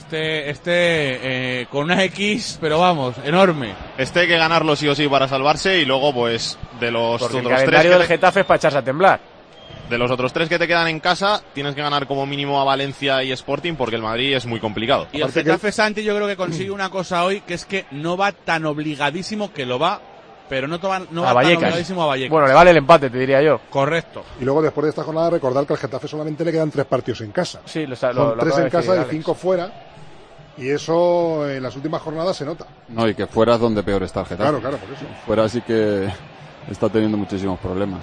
con una X, pero vamos, enorme. Hay que ganarlo sí o sí para salvarse, y luego pues de los porque otros el calendario del Getafe es para echarse a temblar. De los otros 3 que te quedan en casa, tienes que ganar como mínimo a Valencia y Sporting, porque el Madrid es muy complicado. Y el Getafe, Santi, yo creo que consigue una cosa hoy, que es que no va tan obligadísimo, que lo va, pero no va tan obligadísimo a Vallecas. Bueno, le vale el empate, te diría yo. Correcto. Y luego, después de esta jornada, recordar que al Getafe solamente le quedan 3 partidos en casa. Sí, son 3 en casa y 5 fuera. Y eso en las últimas jornadas se nota. No, y que fuera es donde peor está el Getafe. Claro, por eso. Fuera sí que está teniendo muchísimos problemas.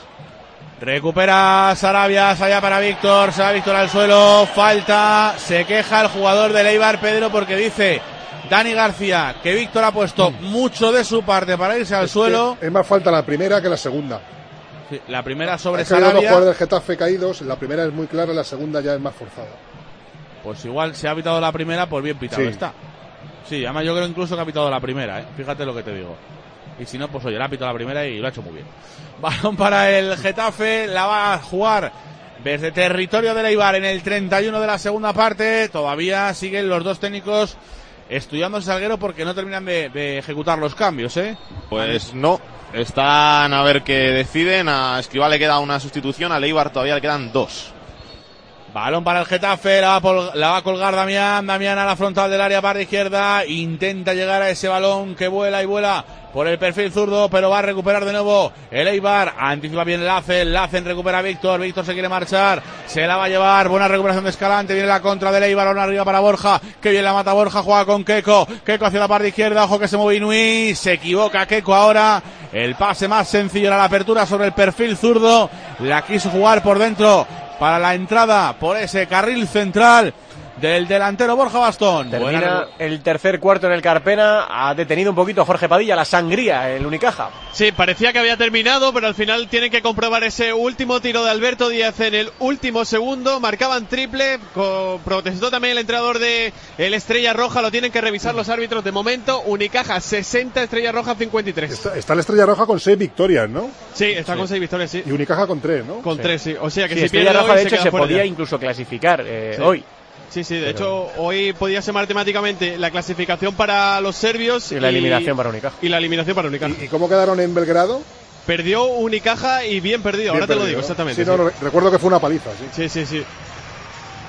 Recupera Sarabia, allá para Víctor, se va Víctor al suelo, falta, se queja el jugador del Eibar, Pedro, porque dice Dani García que Víctor ha puesto mucho de su parte para irse al suelo. Es más falta la primera que la segunda. Sí, la primera sobre Sarabia. Hay dos jugadores del Getafe caídos, la primera es muy clara, la segunda ya es más forzada. Pues igual se ha pitado la primera, pues bien pitado está. Sí, además yo creo incluso que ha pitado la primera, fíjate lo que te digo. Y si no, pues oye, la ha pitado la primera y lo ha hecho muy bien. Balón para el Getafe, la va a jugar desde territorio del Eibar en el 31 de la segunda parte. Todavía siguen los 2 técnicos estudiando Salguero porque no terminan de ejecutar los cambios, Pues no, están a ver qué deciden. A Escribá le queda una sustitución, a Eibar todavía le quedan 2. Balón para el Getafe, la va a colgar Damián a la frontal del área, parte izquierda, intenta llegar a ese balón que vuela y vuela por el perfil zurdo, pero va a recuperar de nuevo el Eibar, anticipa bien Lacen recupera a Víctor se quiere marchar, se la va a llevar, buena recuperación de Escalante, viene la contra del Eibar, balón arriba para Borja, que bien la mata Borja, juega con Keco hacia la parte izquierda, ojo que se mueve Inui, se equivoca Keco ahora, el pase más sencillo era la apertura sobre el perfil zurdo, la quiso jugar por dentro, para la entrada por ese carril central del delantero Borja Bastón. Termina el tercer cuarto en el Carpena. Ha detenido un poquito Jorge Padilla la sangría, el Unicaja. Sí, parecía que había terminado, pero al final tienen que comprobar ese último tiro de Alberto Díaz en el último segundo. Marcaban triple, protestó también el entrenador de el Estrella Roja. Lo tienen que revisar los árbitros de momento. Unicaja 60, Estrella Roja 53. Está la Estrella Roja con 6 victorias, ¿no? Sí, está con 6 victorias, sí. Y Unicaja con 3, ¿no? Con 3, sí. O sea que sí, si Estrella pierde Roja, hoy, de hecho, se podía ya incluso clasificar hoy. Sí, de hecho, hoy podía ser matemáticamente la clasificación para los serbios y la eliminación para Unicaja. ¿Y cómo quedaron en Belgrado? Perdió Unicaja y bien perdido, ahora te lo digo exactamente. Sí, no, recuerdo que fue una paliza, sí.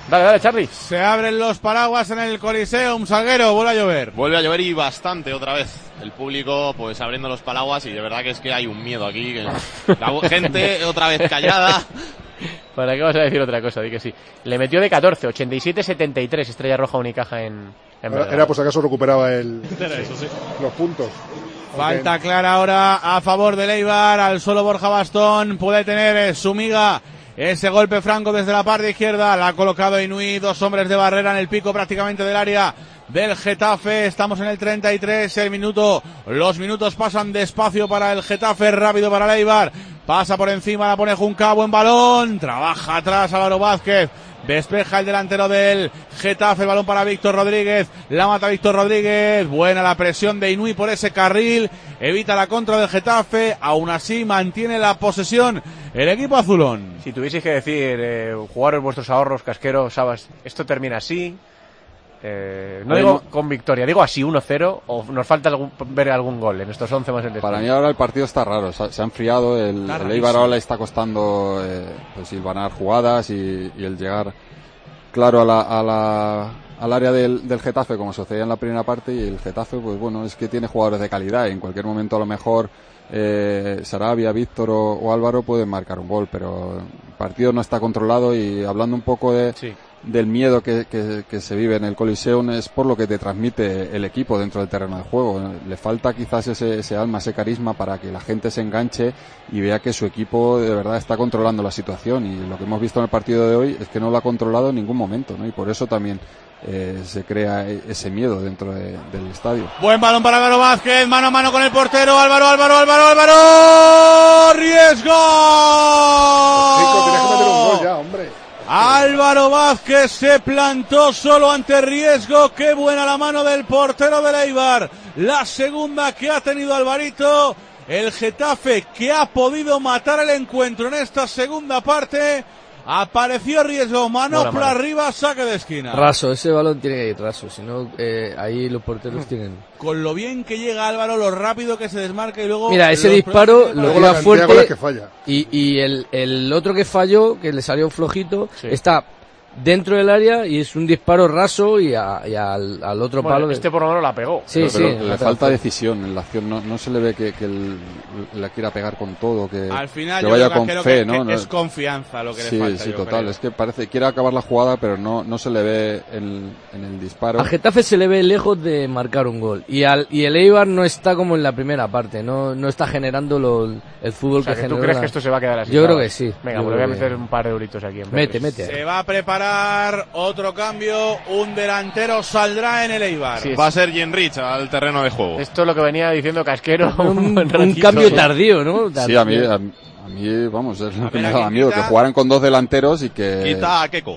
Dale, Charlie. Se abren los paraguas en el Coliseum, Salguero, vuelve a llover. Vuelve a llover y bastante otra vez. El público pues abriendo los paraguas y de verdad que es que hay un miedo aquí. Que la gente otra vez callada. ¿Para qué vas a decir otra cosa? Di que sí. Le metió de 14, 87-73 Estrella Roja Unicaja en era por si acaso recuperaba los puntos. Falta clara ahora a favor del Eibar, al suelo Borja Bastón, puede tener Sumiga ese golpe franco desde la parte izquierda, la ha colocado Inui, 2 hombres de barrera en el pico prácticamente del área del Getafe. Estamos en el 33, los minutos pasan despacio para el Getafe, rápido para el Eibar, pasa por encima, la pone Junca, buen balón, trabaja atrás Álvaro Vázquez, despeja el delantero del Getafe, el balón para Víctor Rodríguez, la mata Víctor Rodríguez, buena la presión de Inui por ese carril, evita la contra del Getafe, aún así mantiene la posesión el equipo azulón. Si tuvieseis que decir, jugaros vuestros ahorros, Casquero, Sabas, esto termina así, no digo con victoria, digo así 1-0, o nos falta ver algún gol en estos 11 más el después. Para mí ahora el partido está raro, se ha enfriado, el Eibar ahora le está costando pues hilvanar jugadas y el llegar claro al área del Getafe, como sucedía en la primera parte, y el Getafe pues bueno, es que tiene jugadores de calidad y en cualquier momento a lo mejor Sarabia, Víctor o Álvaro pueden marcar un gol, pero el partido no está controlado. Y hablando un poco del miedo que se vive en el Coliseum, es por lo que te transmite el equipo dentro del terreno de juego. Le falta quizás ese alma, ese carisma para que la gente se enganche y vea que su equipo de verdad está controlando la situación, y lo que hemos visto en el partido de hoy es que no lo ha controlado en ningún momento, ¿no? Y por eso también se crea ese miedo dentro del estadio. Buen balón para Álvaro Vázquez, mano a mano con el portero, Álvaro, riesgo. Tienes que meter un gol ya, hombre. Álvaro Vázquez se plantó solo ante riesgo. Qué buena la mano del portero del Eibar, la segunda que ha tenido Alvarito. El Getafe, que ha podido matar el encuentro en esta segunda parte. Apareció riesgo, manopla arriba, saque de esquina. Raso, ese balón tiene que ir raso, si no ahí los porteros tienen. Con lo bien que llega Álvaro, lo rápido que se desmarca y luego... Mira, ese disparo lo tira fuerte que falla. Y el otro que falló, que le salió flojito, está dentro del área y es un disparo raso y al otro palo. Este por lo menos la pegó. Sí, pero le falta decisión en la acción, no se le ve que la quiera pegar con todo, que al final que vaya con fe, ¿no? Es confianza lo que le falta. Sí, total, creo. Es que parece quiere acabar la jugada, pero no se le ve en el disparo. A Getafe se le ve lejos de marcar un gol y el Eibar no está como en la primera parte, no está generando el fútbol que generó. ¿Tú crees que esto se va a quedar así? Yo creo que sí. Venga, pues voy a meter un par de euritos aquí. Mete. Se va a preparar otro cambio, un delantero saldrá en el Eibar. Sí, va a ser Jenrich al terreno de juego. Esto es lo que venía diciendo Casquero. un cambio tardío, ¿no? Sí, a mí, vamos, es lo que me daba miedo, que jugaran con 2 delanteros y que... Quita a Keco.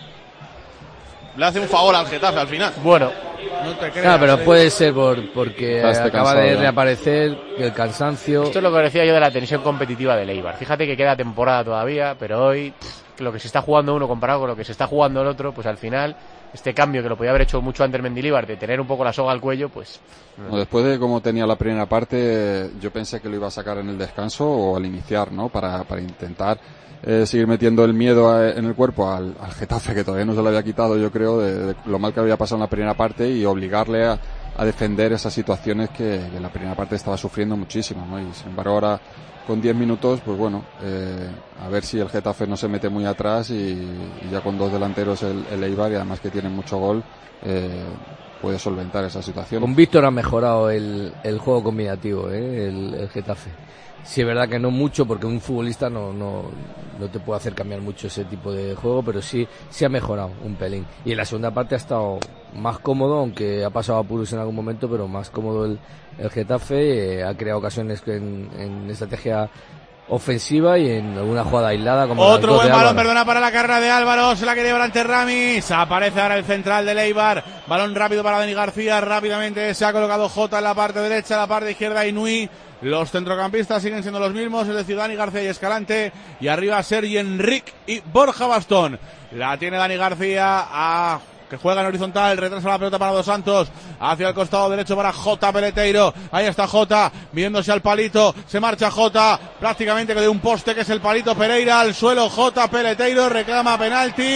Le hace un favor al Getafe al final. Bueno. No te creas, claro, pero puede ser porque acaba de reaparecer, el cansancio. Esto es lo que decía yo de la tensión competitiva del Eibar. Fíjate que queda temporada todavía, pero hoy lo que se está jugando uno comparado con lo que se está jugando el otro, pues al final este cambio que lo podía haber hecho mucho antes Mendilibar, de tener un poco la soga al cuello, pues... Bueno, después de cómo tenía la primera parte, yo pensé que lo iba a sacar en el descanso o al iniciar, ¿no? Para intentar seguir metiendo el miedo en el cuerpo al Getafe, que todavía no se lo había quitado, yo creo, de lo mal que había pasado en la primera parte, y obligarle a defender esas situaciones que en la primera parte estaba sufriendo muchísimo, ¿no? Y sin embargo ahora, con 10 minutos, pues bueno, a ver si el Getafe no se mete muy atrás y ya con 2 delanteros el Eibar, y además que tienen mucho gol, puede solventar esa situación. Con Víctor ha mejorado el juego combinativo, el Getafe. Sí, es verdad que no mucho, porque un futbolista no te puede hacer cambiar mucho ese tipo de juego, pero sí ha mejorado un pelín. Y en la segunda parte ha estado más cómodo, aunque ha pasado apuros en algún momento, pero más cómodo el Getafe. Ha creado ocasiones en estrategia ofensiva y en alguna jugada aislada. Como otro buen balón, perdona, para la carrera de Álvaro, se la quería llevar ante Ramis. Aparece ahora el central del Eibar, balón rápido para Dani García, rápidamente se ha colocado Jota en la parte derecha, la parte izquierda Inui. Los centrocampistas siguen siendo los mismos, es decir, Dani García y Escalante, y arriba Sergi Enric y Borja Bastón. La tiene Dani García, que juega en horizontal, retrasa la pelota para Dos Santos, hacia el costado derecho para Jota Peleteiro. Ahí está Jota, viéndose al palito, se marcha Jota, prácticamente que de un poste que es el palito. Pereira al suelo, Jota Peleteiro reclama penalti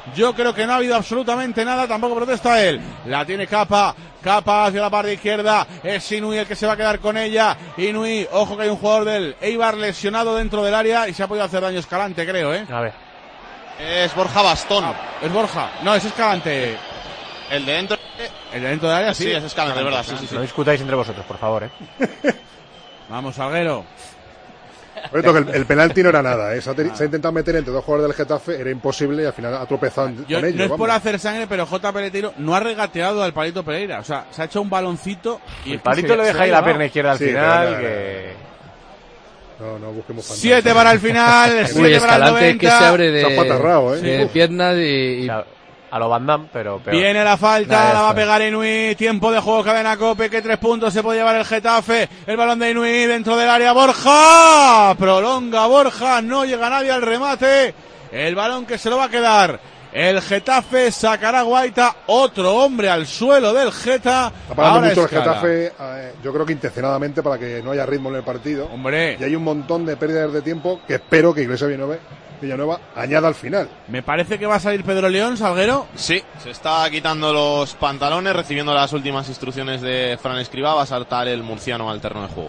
Yo creo que no ha habido absolutamente nada, tampoco protesta él. La tiene Capa hacia la parte izquierda, es Inui el que se va a quedar con ella. Inui, ojo que hay un jugador del Eibar lesionado dentro del área y se ha podido hacer daño Escalante, creo, A ver. Es Borja Bastón. Es Borja, no, es Escalante. El de dentro. El de dentro del área, sí. Sí, es Escalante, de verdad. Sí. No discutáis entre vosotros, por favor, Vamos, Salguero. El penalti no era nada, se ha intentado meter entre dos jugadores del Getafe, era imposible y al final ha tropezado con ellos. No es por hacer sangre, pero J. Peleteiro no ha regateado al Palito Pereira. O sea, se ha hecho un baloncito y el Palito le deja ahí la pierna izquierda al final. No busquemos fantasmas. 7 para el final, 7 para el 90. Que se abre de piernas y a lo Van Damme, pero peor. Viene la falta, la va a pegar Inui. Tiempo de juego, cadena Cope. Que 3 puntos se puede llevar el Getafe. El balón de Inui dentro del área. Borja. Prolonga Borja. No llega nadie al remate. El balón que se lo va a quedar el Getafe. Sacará Guaita. Otro hombre al suelo del Geta. Está parando mucho el Getafe, yo creo que intencionadamente, para que no haya ritmo en el partido. Hombre. Y hay un montón de pérdidas de tiempo que espero que Iglesias Villanueva añada al final. Me parece que va a salir Pedro León, Salguero. Sí, se está quitando los pantalones, recibiendo las últimas instrucciones de Fran Escribá. Va a saltar el murciano al terreno de juego.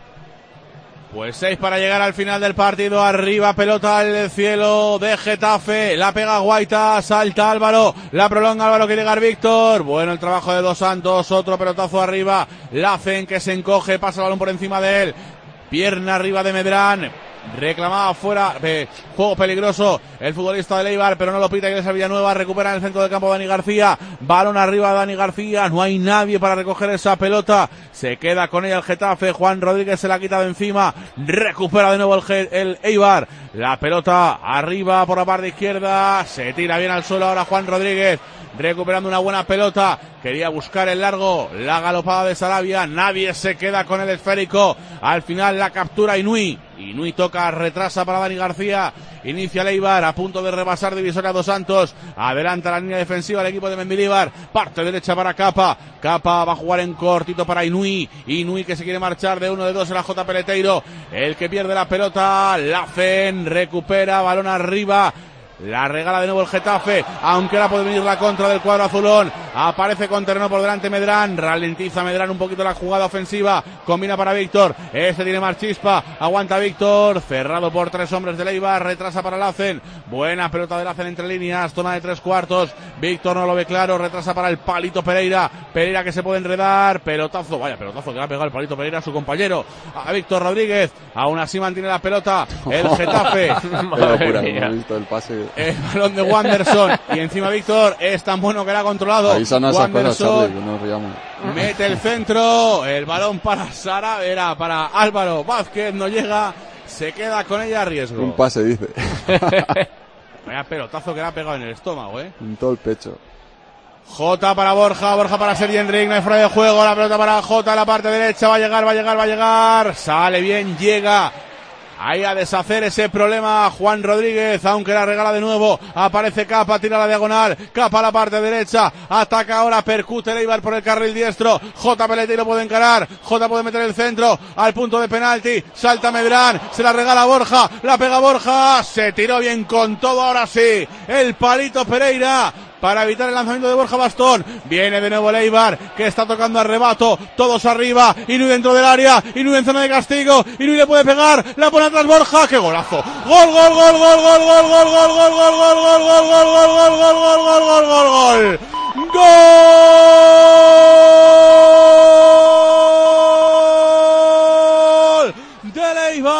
Pues 6 para llegar al final del partido. Arriba, pelota al cielo de Getafe. La pega Guaita, salta Álvaro. La prolonga Álvaro, quiere llegar Víctor. Bueno, el trabajo de Dos Santos. Otro pelotazo arriba. Lacen que se encoge, pasa el balón por encima de él. Pierna arriba de Medrán. Reclamaba fuera, juego peligroso el futbolista de Eibar, pero no lo pita Iglesias Villanueva. Recupera en el centro del campo Dani García. Balón arriba Dani García. No hay nadie para recoger esa pelota. Se queda con ella el Getafe. Juan Rodríguez se la quita de encima. Recupera de nuevo el Eibar. La pelota arriba por la parte izquierda. Se tira bien al suelo ahora Juan Rodríguez. Recuperando una buena pelota. Quería buscar el largo. La galopada de Sarabia. Nadie se queda con el esférico. Al final la captura Inui. Inui toca, retrasa para Dani García. Inicia el Eibar a punto de rebasar divisoria Dos Santos. Adelanta la línea defensiva el equipo de Mendilibar. Parte derecha para Capa. Capa va a jugar en cortito para Inui. Inui que se quiere marchar de 1 de 2 en la J. Peleteiro. El que pierde la pelota. Lacen recupera. Balón arriba. La regala de nuevo el Getafe, aunque ahora puede venir la contra del cuadro azulón. Aparece con terreno por delante Medrán, ralentiza Medrán un poquito la jugada ofensiva, combina para Víctor, este tiene más chispa, aguanta Víctor, cerrado por 3 hombres de Eibar, retrasa para Lacen, buena pelota de Lacen entre líneas, zona de 3/4, Víctor no lo ve claro, retrasa para el Palito Pereira que se puede enredar, pelotazo, vaya pelotazo que le ha pegado el Palito Pereira a su compañero, a Víctor Rodríguez, aún así mantiene la pelota, el Getafe. El pase. El balón de Wanderson y encima Víctor es tan bueno que la ha controlado. Wanderson mete el centro, el balón para Sara, era para Álvaro Vázquez, no llega, se queda con ella a riesgo. Un pase, dice. Vaya pelotazo que le ha pegado en el estómago, en todo el pecho. Jota para Borja para Sergi Enric, no hay fuera de juego, la pelota para Jota, la parte derecha, va a llegar, sale bien, llega. Ahí a deshacer ese problema Juan Rodríguez, aunque la regala de nuevo. Aparece Capa, tira la diagonal. Capa a la parte derecha. Ataca ahora, percute el Eibar por el carril diestro. J. Peleteiro puede encarar. J puede meter el centro al punto de penalti. Salta Medrán, se la regala Borja. La pega Borja. Se tiró bien con todo ahora sí. El Palito Pereira. Para evitar el lanzamiento de Borja Bastón. Viene de nuevo el Eibar, que está tocando a rebato. Todos arriba. Inui dentro del área. Inui en zona de castigo. Inui le puede pegar. La pone atrás Borja. ¡Qué golazo! ¡Gol! ¡Del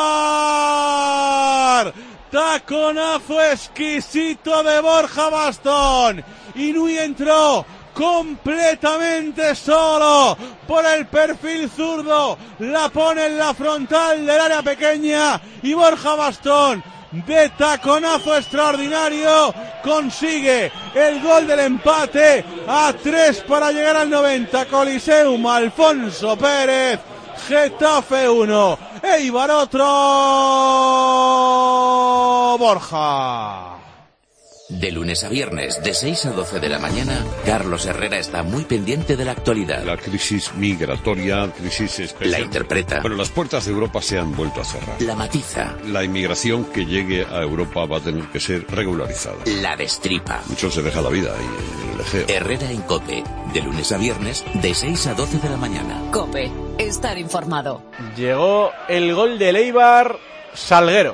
Eibar! Taconazo exquisito de Borja Bastón. Inui entró completamente solo por el perfil zurdo. La pone en la frontal del área pequeña. Y Borja Bastón, de taconazo extraordinario, consigue el gol del empate a 3 para llegar al 90. Coliseum, Alfonso Pérez. Getafe 1, Eibar otro. Borja. De lunes a viernes, de 6 a 12 de la mañana, Carlos Herrera está muy pendiente de la actualidad. La crisis migratoria, crisis especial. La interpreta. Bueno, las puertas de Europa se han vuelto a cerrar. La matiza. La inmigración que llegue a Europa va a tener que ser regularizada. La destripa. Muchos se deja la vida y el ejeo. Herrera en COPE. De lunes a viernes, de 6 a 12 de la mañana. COPE. Estar informado. Llegó el gol del Eibar, Salguero.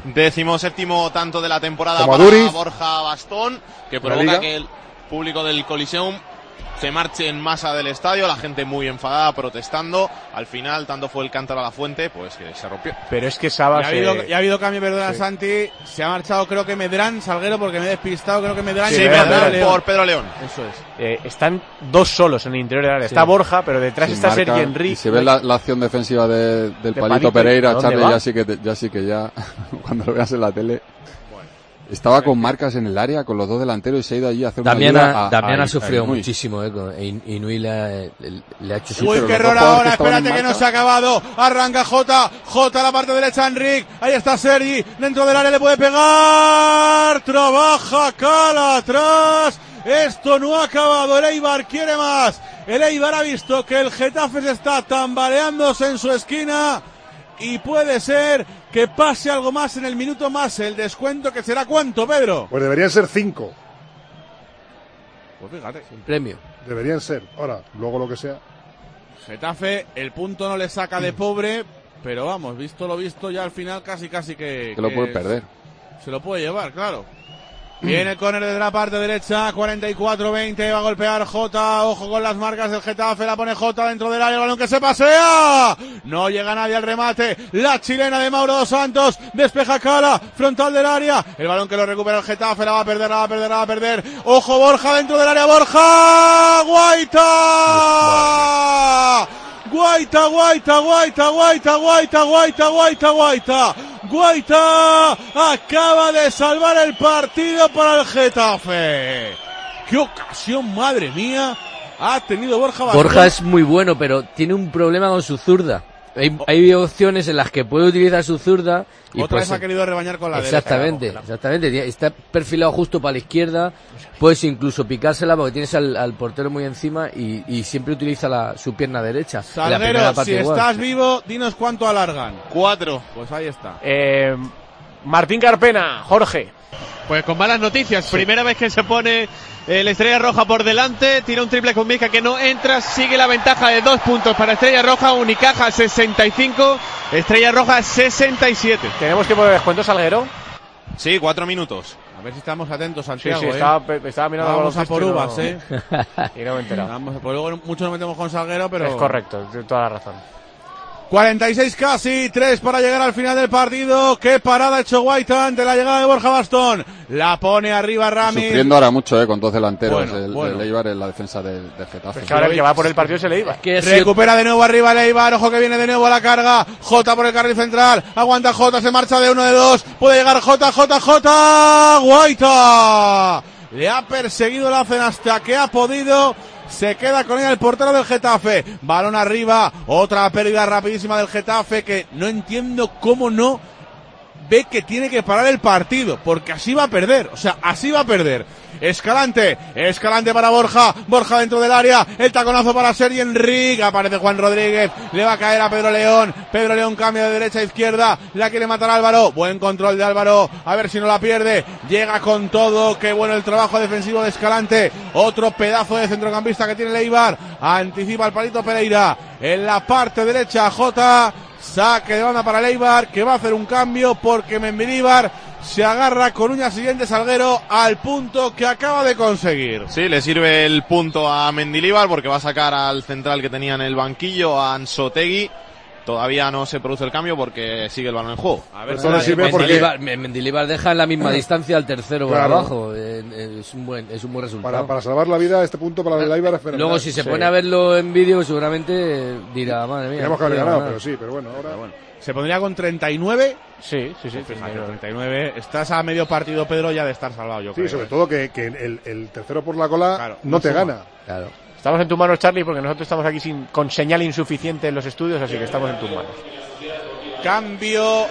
17º tanto de la temporada Como para Duriz. Borja Bastón, que provoca que el público del Coliseum se marche en masa del estadio, la gente muy enfadada, protestando. Al final, tanto fue el cántaro a la fuente, pues que se rompió. Pero es que Sabas... Ya ha habido cambio, perdona, sí. Santi. Se ha marchado, creo que Medrán, Salguero, porque me he despistado. Creo que Medrán. Sí, Medrán por Pedro León. Eso es. Están dos solos en el interior del área. Sí. Está Borja, pero detrás está Sergi Henry. Y se ve la acción defensiva del Palito Pereira, Charlie, ya sí que cuando lo veas en la tele... Estaba con marcas en el área, con los dos delanteros, y se ha ido allí a hacer una ayuda. Damián ha sufrido muchísimo, Inui le ha hecho su... Uy, qué error ahora, espérate que no se ha acabado. Arranca Jota a la parte derecha, Enric. Ahí está Sergi, dentro del área le puede pegar. Trabaja Cala atrás. Esto no ha acabado, el Eibar quiere más. El Eibar ha visto que el Getafe se está tambaleándose en su esquina. Y puede ser que pase algo más en el minuto más. El descuento, que será ¿cuánto, Pedro? Pues deberían ser 5. Pues fíjate. Sin premio. Deberían ser. Ahora, luego lo que sea. Getafe, el punto no le saca de pobre, pero vamos, visto lo visto, ya al final casi que lo puede perder. Se lo puede llevar, claro. Viene el córner desde la parte derecha, 44-20, va a golpear Jota, ojo con las marcas del Getafe, la pone Jota dentro del área, el balón que se pasea, no llega nadie al remate, la chilena de Mauro dos Santos, despeja Cala, frontal del área, el balón que lo recupera el Getafe, la va a perder, ojo Borja dentro del área, Borja, Guaita acaba de salvar el partido para el Getafe. ¡Qué ocasión, madre mía! Ha tenido Borja Bastón. Borja es muy bueno, pero tiene un problema con su zurda. Hay opciones en las que puede utilizar su zurda y otra vez ha querido rebañar con la derecha. Exactamente. Está perfilado justo para la izquierda. Puedes incluso picársela porque tienes al portero muy encima y siempre utiliza su pierna derecha. Salguero, si estás vivo, dinos cuánto alargan. 4. Pues ahí está. Martín Carpena, Jorge. Pues con malas noticias, primera vez que se pone la Estrella Roja por delante, tira un triple con Vizca que no entra, sigue la ventaja de 2 puntos para Estrella Roja, Unicaja 65, Estrella Roja 67. ¿Tenemos tiempo de descuento, Salguero? Sí, 4 minutos. A ver si estamos atentos, Santiago. Sí, estaba mirando. Vamos a por uvas, Y no me he enterado. Luego muchos nos metemos con Salguero, pero... Es correcto, tiene toda la razón. 46 casi, 3 para llegar al final del partido. Qué parada ha hecho Guaita ante la llegada de Borja Bastón. La pone arriba Rami. Sufriendo ahora mucho, con dos delanteros. El Eibar en la defensa del Getafe. Pues ahora el que va por el partido es el Eibar. Recupera de nuevo arriba el Eibar. Ojo que viene de nuevo a la carga. Jota por el carril central. Aguanta Jota, se marcha de 1 de 2. Puede llegar Jota. Guaita. Le ha perseguido la Hacen hasta que ha podido. Se queda con ella el portero del Getafe. Balón arriba. Otra pérdida rapidísima del Getafe que no entiendo cómo no ve que tiene que parar el partido. Porque así va a perder. Escalante para Borja dentro del área, el taconazo para Sergi Enric, aparece Juan Rodríguez, le va a caer a Pedro León cambia de derecha a izquierda, la quiere matar Álvaro, buen control de Álvaro, a ver si no la pierde, llega con todo, qué bueno el trabajo defensivo de Escalante, otro pedazo de centrocampista que tiene el Eibar, anticipa el Palito Pereira, en la parte derecha Jota, saque de banda para el Eibar, que va a hacer un cambio porque Mendilibar se agarra con uñas siguiente Salguero al punto que acaba de conseguir. Sí, le sirve el punto a Mendilibar porque va a sacar al central que tenía en el banquillo, a Anzotegui. Todavía no se produce el cambio porque sigue el balón en juego. A ver, Mendilibar deja en la misma distancia al tercero por abajo. Es un buen resultado. Para salvar la vida, este punto para el Eibar es fenomenal. Luego, si se pone a verlo en vídeo, seguramente dirá, madre mía. Tenemos que haber ganado, pero bueno, ahora... Se pondría con 39. Sí. 39. Estás a medio partido, Pedro, ya de estar salvado, yo creo. Sí, sobre todo que el tercero por la cola no te gana. Claro. Estamos en tus manos, Charlie, porque nosotros estamos aquí con señal insuficiente en los estudios, así que estamos en tus manos. Cambio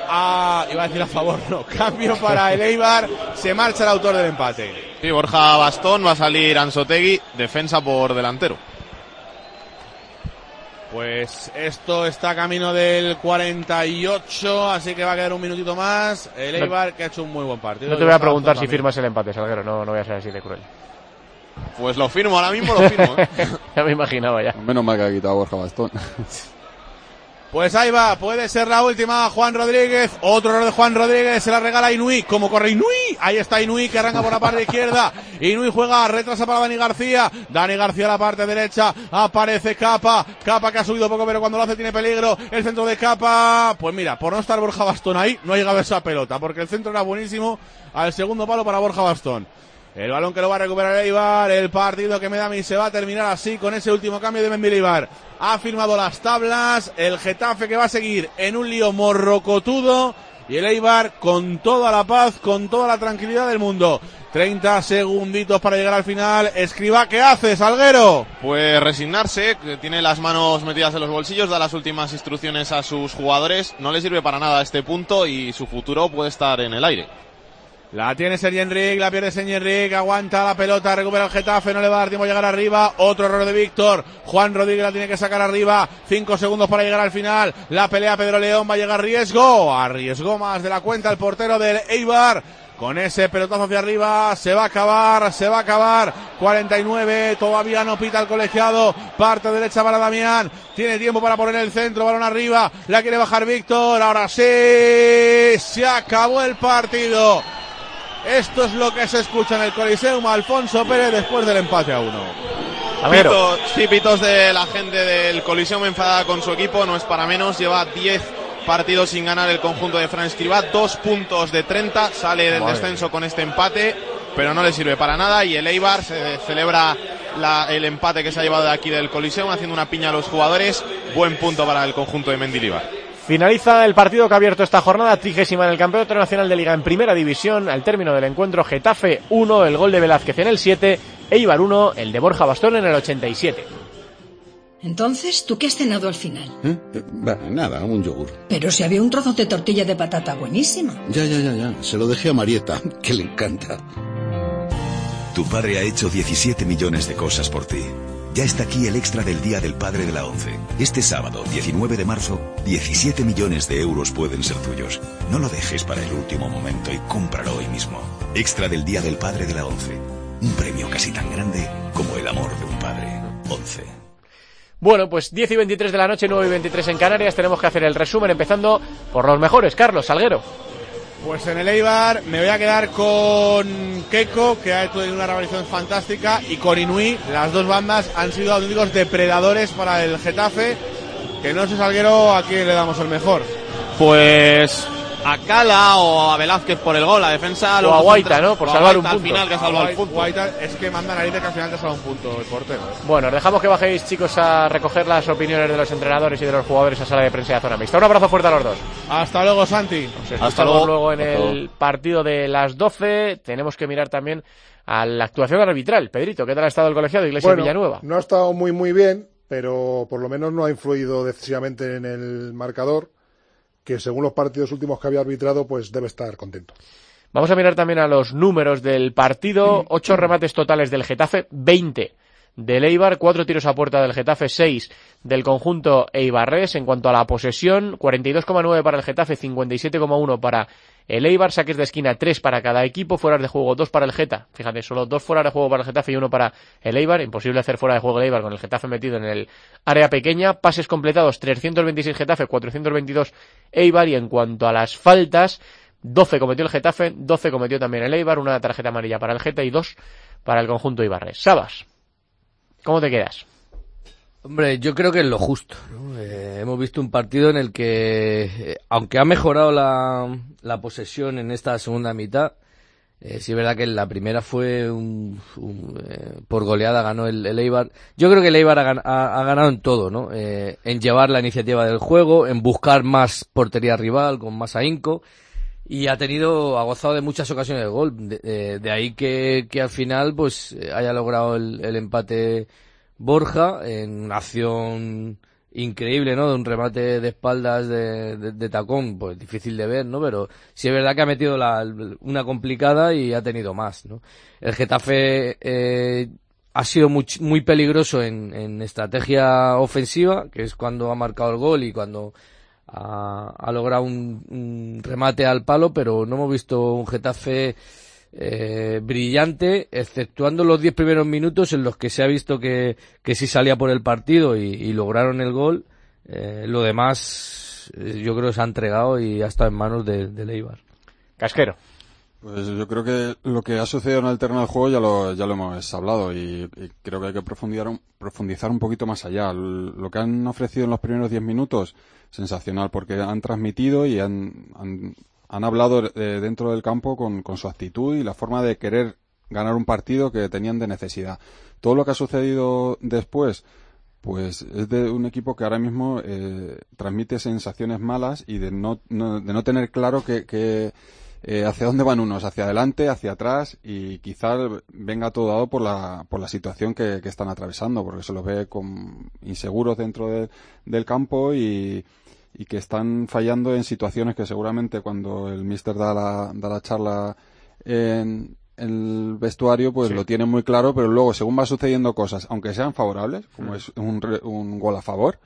para el Eibar. Se marcha el autor del empate. Sí, Borja Bastón, va a salir Anzotegui, defensa por delantero. Pues esto está camino del 48, así que va a quedar un minutito más. El Eibar, que ha hecho un muy buen partido. No te voy a preguntar si firmas el empate, Salguero, no voy a ser así de cruel. Pues lo firmo, ahora mismo lo firmo. Ya me imaginaba ya. Menos mal que ha quitado Borja Bastón. Pues ahí va, puede ser la última. Juan Rodríguez, otro error de Juan Rodríguez, se la regala Inui. ¿Cómo corre Inui? Ahí está Inui, que arranca por la parte izquierda. Inui juega, retrasa para Dani García. Dani García a la parte derecha, aparece Capa que ha subido poco, pero cuando lo hace tiene peligro. El centro de Capa, pues mira, por no estar Borja Bastón ahí, no ha llegado esa pelota, porque el centro era buenísimo. Al segundo palo para Borja Bastón. El balón que lo va a recuperar el Eibar. El partido que me da a mí se va a terminar así, con ese último cambio de Mendilibar. Ha firmado las tablas. El Getafe, que va a seguir en un lío morrocotudo. Y el Eibar con toda la paz, con toda la tranquilidad del mundo. 30 segunditos para llegar al final. Escribá, ¿qué hace, Salguero? Pues resignarse, que tiene las manos metidas en los bolsillos, da las últimas instrucciones a sus jugadores. No le sirve para nada a este punto y su futuro puede estar en el aire. La tiene Sergi Enric, la pierde Sergi Enric, aguanta la pelota, recupera el Getafe, no le va a dar tiempo a llegar arriba. Otro error de Víctor. Juan Rodríguez la tiene que sacar arriba. 5 segundos para llegar al final. La pelea Pedro León, va a llegar arriesgó más de la cuenta el portero del Eibar. Con ese pelotazo hacia arriba, se va a acabar. 49, todavía no pita el colegiado. Parte derecha para Damián. Tiene tiempo para poner el centro, balón arriba. La quiere bajar Víctor. Ahora sí, se acabó el partido. Esto es lo que se escucha en el Coliseum. Alfonso Pérez después del empate a 1. Pitos de la gente del Coliseum enfadada con su equipo, no es para menos. Lleva 10 partidos sin ganar el conjunto de Fran Escribá, 2 puntos de 30, sale del descenso con este empate, pero no le sirve para nada. Y el Eibar se celebra el empate que se ha llevado de aquí del Coliseum, haciendo una piña a los jugadores. Buen punto para el conjunto de Mendilibar. Finaliza el partido que ha abierto esta jornada, 30ª en el Campeonato Nacional de Liga en Primera División. Al término del encuentro, Getafe 1, el gol de Velázquez en el 7, Eibar 1, el de Borja Bastón en el 87. Entonces, ¿tú qué has cenado al final? Nada, un yogur. Pero si había un trozo de tortilla de patata buenísima. Ya. Se lo dejé a Marieta, que le encanta. Tu padre ha hecho 17 millones de cosas por ti. Ya está aquí el extra del Día del Padre de la ONCE. Este sábado, 19 de marzo, 17 millones de euros pueden ser tuyos. No lo dejes para el último momento y cómpralo hoy mismo. Extra del Día del Padre de la ONCE. Un premio casi tan grande como el amor de un padre. ONCE. Bueno, pues 10 y 23 de la noche, 9 y 23 en Canarias. Tenemos que hacer el resumen empezando por los mejores. Carlos Salguero. Pues en el Eibar me voy a quedar con Keiko, que ha hecho una realización fantástica, y con Inui. Las dos bandas han sido auténticos depredadores para el Getafe, que no sé, Salguero, a quién le damos el mejor. Pues a Cala o a Velázquez por el gol, la defensa. O a Guaita, ¿no? Por salvar un punto. Al final, que ha salvado el punto. Guaita es que manda narices, que al final te salva un punto el portero. Bueno, os dejamos que bajéis, chicos, a recoger las opiniones de los entrenadores y de los jugadores a sala de prensa de Zona Mixta. Un abrazo fuerte a los dos. Hasta luego, Santi. Hasta luego en el partido de las 12. Tenemos que mirar también a la actuación arbitral. Pedrito, ¿qué tal ha estado el colegiado Iglesia Villanueva? No ha estado muy bien, pero por lo menos no ha influido decisivamente en el marcador, que según los partidos últimos que había arbitrado, pues debe estar contento. Vamos a mirar también a los números del partido. 8 remates totales del Getafe, 20 del Eibar, 4 tiros a puerta del Getafe, 6 del conjunto eibarrés. En cuanto a la posesión, 42,9 para el Getafe, 57,1 para el Eibar. Saques de esquina, 3 para cada equipo. Fueras de juego, 2 para el Geta. Fíjate, solo 2 fuera de juego para el Getafe y 1 para el Eibar. Imposible hacer fuera de juego el Eibar con el Getafe metido en el área pequeña. Pases completados, 326 Getafe, 422 Eibar. Y en cuanto a las faltas, 12 cometió el Getafe, 12 cometió también el Eibar. Una tarjeta amarilla para el Geta y 2 para el conjunto eibarrés. Sabas, ¿cómo te quedas? Hombre, yo creo que es lo justo, ¿no? Hemos visto un partido en el que, aunque ha mejorado la posesión en esta segunda mitad, sí es verdad que en la primera fue por goleada ganó el Eibar. Yo creo que el Eibar ha ganado en todo, ¿no? En llevar la iniciativa del juego, en buscar más portería rival, con más ahínco, y ha gozado de muchas ocasiones de gol. De ahí que al final pues haya logrado el empate Borja en una acción increíble, ¿no? De un remate de espaldas de tacón, pues difícil de ver, ¿no? Pero sí es verdad que ha metido una complicada y ha tenido más, ¿no? El Getafe ha sido muy peligroso en estrategia ofensiva, que es cuando ha marcado el gol y cuando ha logrado un remate al palo, pero no hemos visto un Getafe brillante, exceptuando los 10 primeros minutos en los que se ha visto que sí salía por el partido y lograron el gol. Lo demás yo creo que se ha entregado y ha estado en manos del Eibar. Casquero. Pues yo creo que lo que ha sucedido en el terreno del juego ya lo hemos hablado y creo que hay que profundizar un poquito más allá. Lo que han ofrecido en los primeros 10 minutos, sensacional, porque han transmitido y han hablado dentro del campo con su actitud y la forma de querer ganar un partido que tenían de necesidad. Todo lo que ha sucedido después, pues es de un equipo que ahora mismo transmite sensaciones malas y de no tener claro que hacia dónde van unos, hacia adelante, hacia atrás, y quizás venga todo dado por la situación que están atravesando, porque se los ve inseguros dentro del campo y que están fallando en situaciones que seguramente cuando el míster da la charla en el vestuario, pues sí, lo tienen muy claro, pero luego según va sucediendo cosas, aunque sean favorables, como es un gol a favor,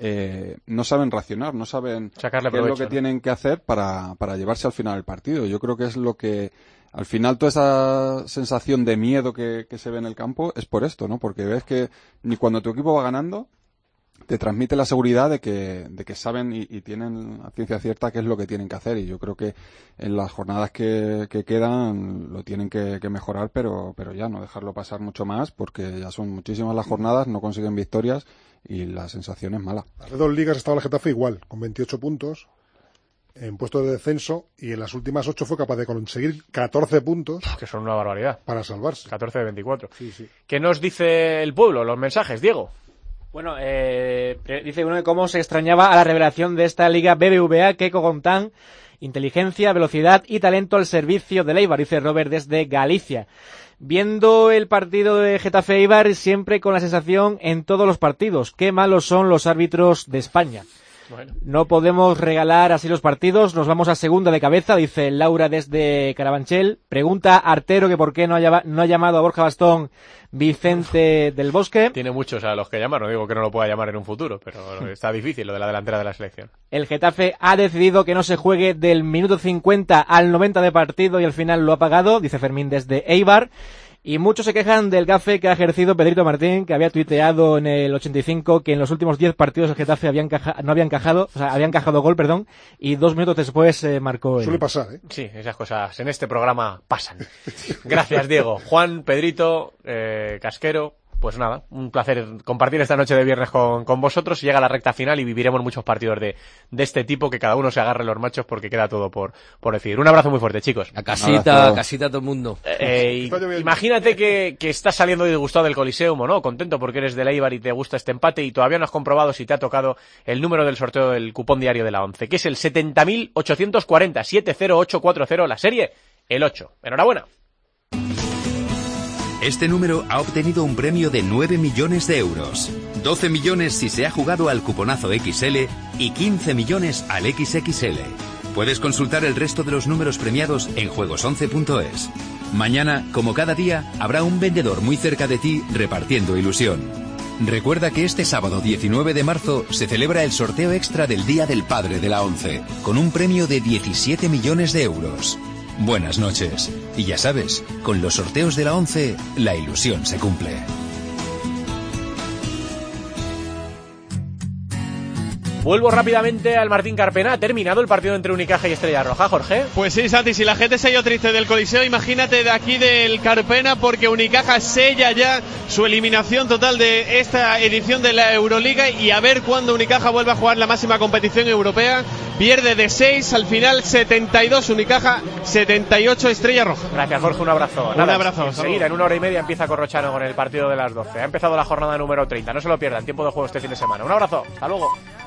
no saben racionar, no saben sacarle qué provecho, es lo que tienen que hacer para llevarse al final el partido. Yo creo que es lo que al final toda esa sensación de miedo que se ve en el campo es por esto, ¿no? Porque ves que ni cuando tu equipo va ganando te transmite la seguridad de que saben y tienen a ciencia cierta qué es lo que tienen que hacer, y yo creo que en las jornadas que quedan lo tienen que mejorar, pero ya no dejarlo pasar mucho más, porque ya son muchísimas las jornadas, no consiguen victorias y la sensación es mala. Hace 2 ligas estaba el Getafe igual, con 28 puntos en puestos de descenso, y en las últimas 8 fue capaz de conseguir 14 puntos. Que son una barbaridad. Para salvarse. 14 de 24. Sí. ¿Qué nos dice el pueblo? Los mensajes, Diego. Bueno, dice uno de cómo se extrañaba a la revelación de esta liga BBVA, Keiko Gontán, inteligencia, velocidad y talento al servicio del Eibar, dice Robert desde Galicia. Viendo el partido de Getafe Eibar, siempre con la sensación en todos los partidos, qué malos son los árbitros de España. Bueno. No podemos regalar así los partidos, nos vamos a segunda de cabeza, dice Laura desde Carabanchel. Pregunta Artero que por qué no ha llamado a Borja Bastón Vicente del Bosque. Tiene muchos a los que llamar, no digo que no lo pueda llamar en un futuro, pero está difícil lo de la delantera de la selección. El Getafe ha decidido que no se juegue del minuto 50 al 90 de partido y al final lo ha pagado, dice Fermín desde Eibar. Y muchos se quejan del gafe que ha ejercido Pedrito Martín, que había tuiteado en el 85 que en los últimos 10 partidos el Getafe había encajado gol, y 2 minutos después marcó él. Suele pasar, ¿eh? Sí, esas cosas en este programa pasan. Gracias, Diego. Juan, Pedrito, Casquero. Pues nada, un placer compartir esta noche de viernes con vosotros. Llega la recta final y viviremos muchos partidos de este tipo, que cada uno se agarre los machos porque queda todo por decidir. Un abrazo muy fuerte, chicos. A casita todo el mundo. Imagínate que estás saliendo disgustado del Coliseum, ¿no? Contento porque eres del Eibar y te gusta este empate y todavía no has comprobado si te ha tocado el número del sorteo del cupón diario de la 11, que es el 70.840, 70840, la serie, el 8. Enhorabuena. Este número ha obtenido un premio de 9 millones de euros. 12 millones si se ha jugado al cuponazo XL y 15 millones al XXL. Puedes consultar el resto de los números premiados en juegos11.es. Mañana, como cada día, habrá un vendedor muy cerca de ti repartiendo ilusión. Recuerda que este sábado 19 de marzo se celebra el sorteo extra del Día del Padre de la 11, con un premio de 17 millones de euros. Buenas noches. Y ya sabes, con los sorteos de la 11, la ilusión se cumple. Vuelvo rápidamente al Martín Carpena. ¿Ha terminado el partido entre Unicaja y Estrella Roja, Jorge? Pues sí, Santi, si la gente se ha ido triste del Coliseo, imagínate de aquí del Carpena, porque Unicaja sella ya su eliminación total de esta edición de la Euroliga, y a ver cuándo Unicaja vuelve a jugar la máxima competición europea. Pierde de 6, al final 72 Unicaja, 78 Estrella Roja. Gracias, Jorge, un abrazo. Un abrazo. Enseguida, en 1 hora y media, empieza Corrochano con el partido de las 12. Ha empezado la jornada número 30, no se lo pierdan, tiempo de juego este fin de semana. Un abrazo, hasta luego.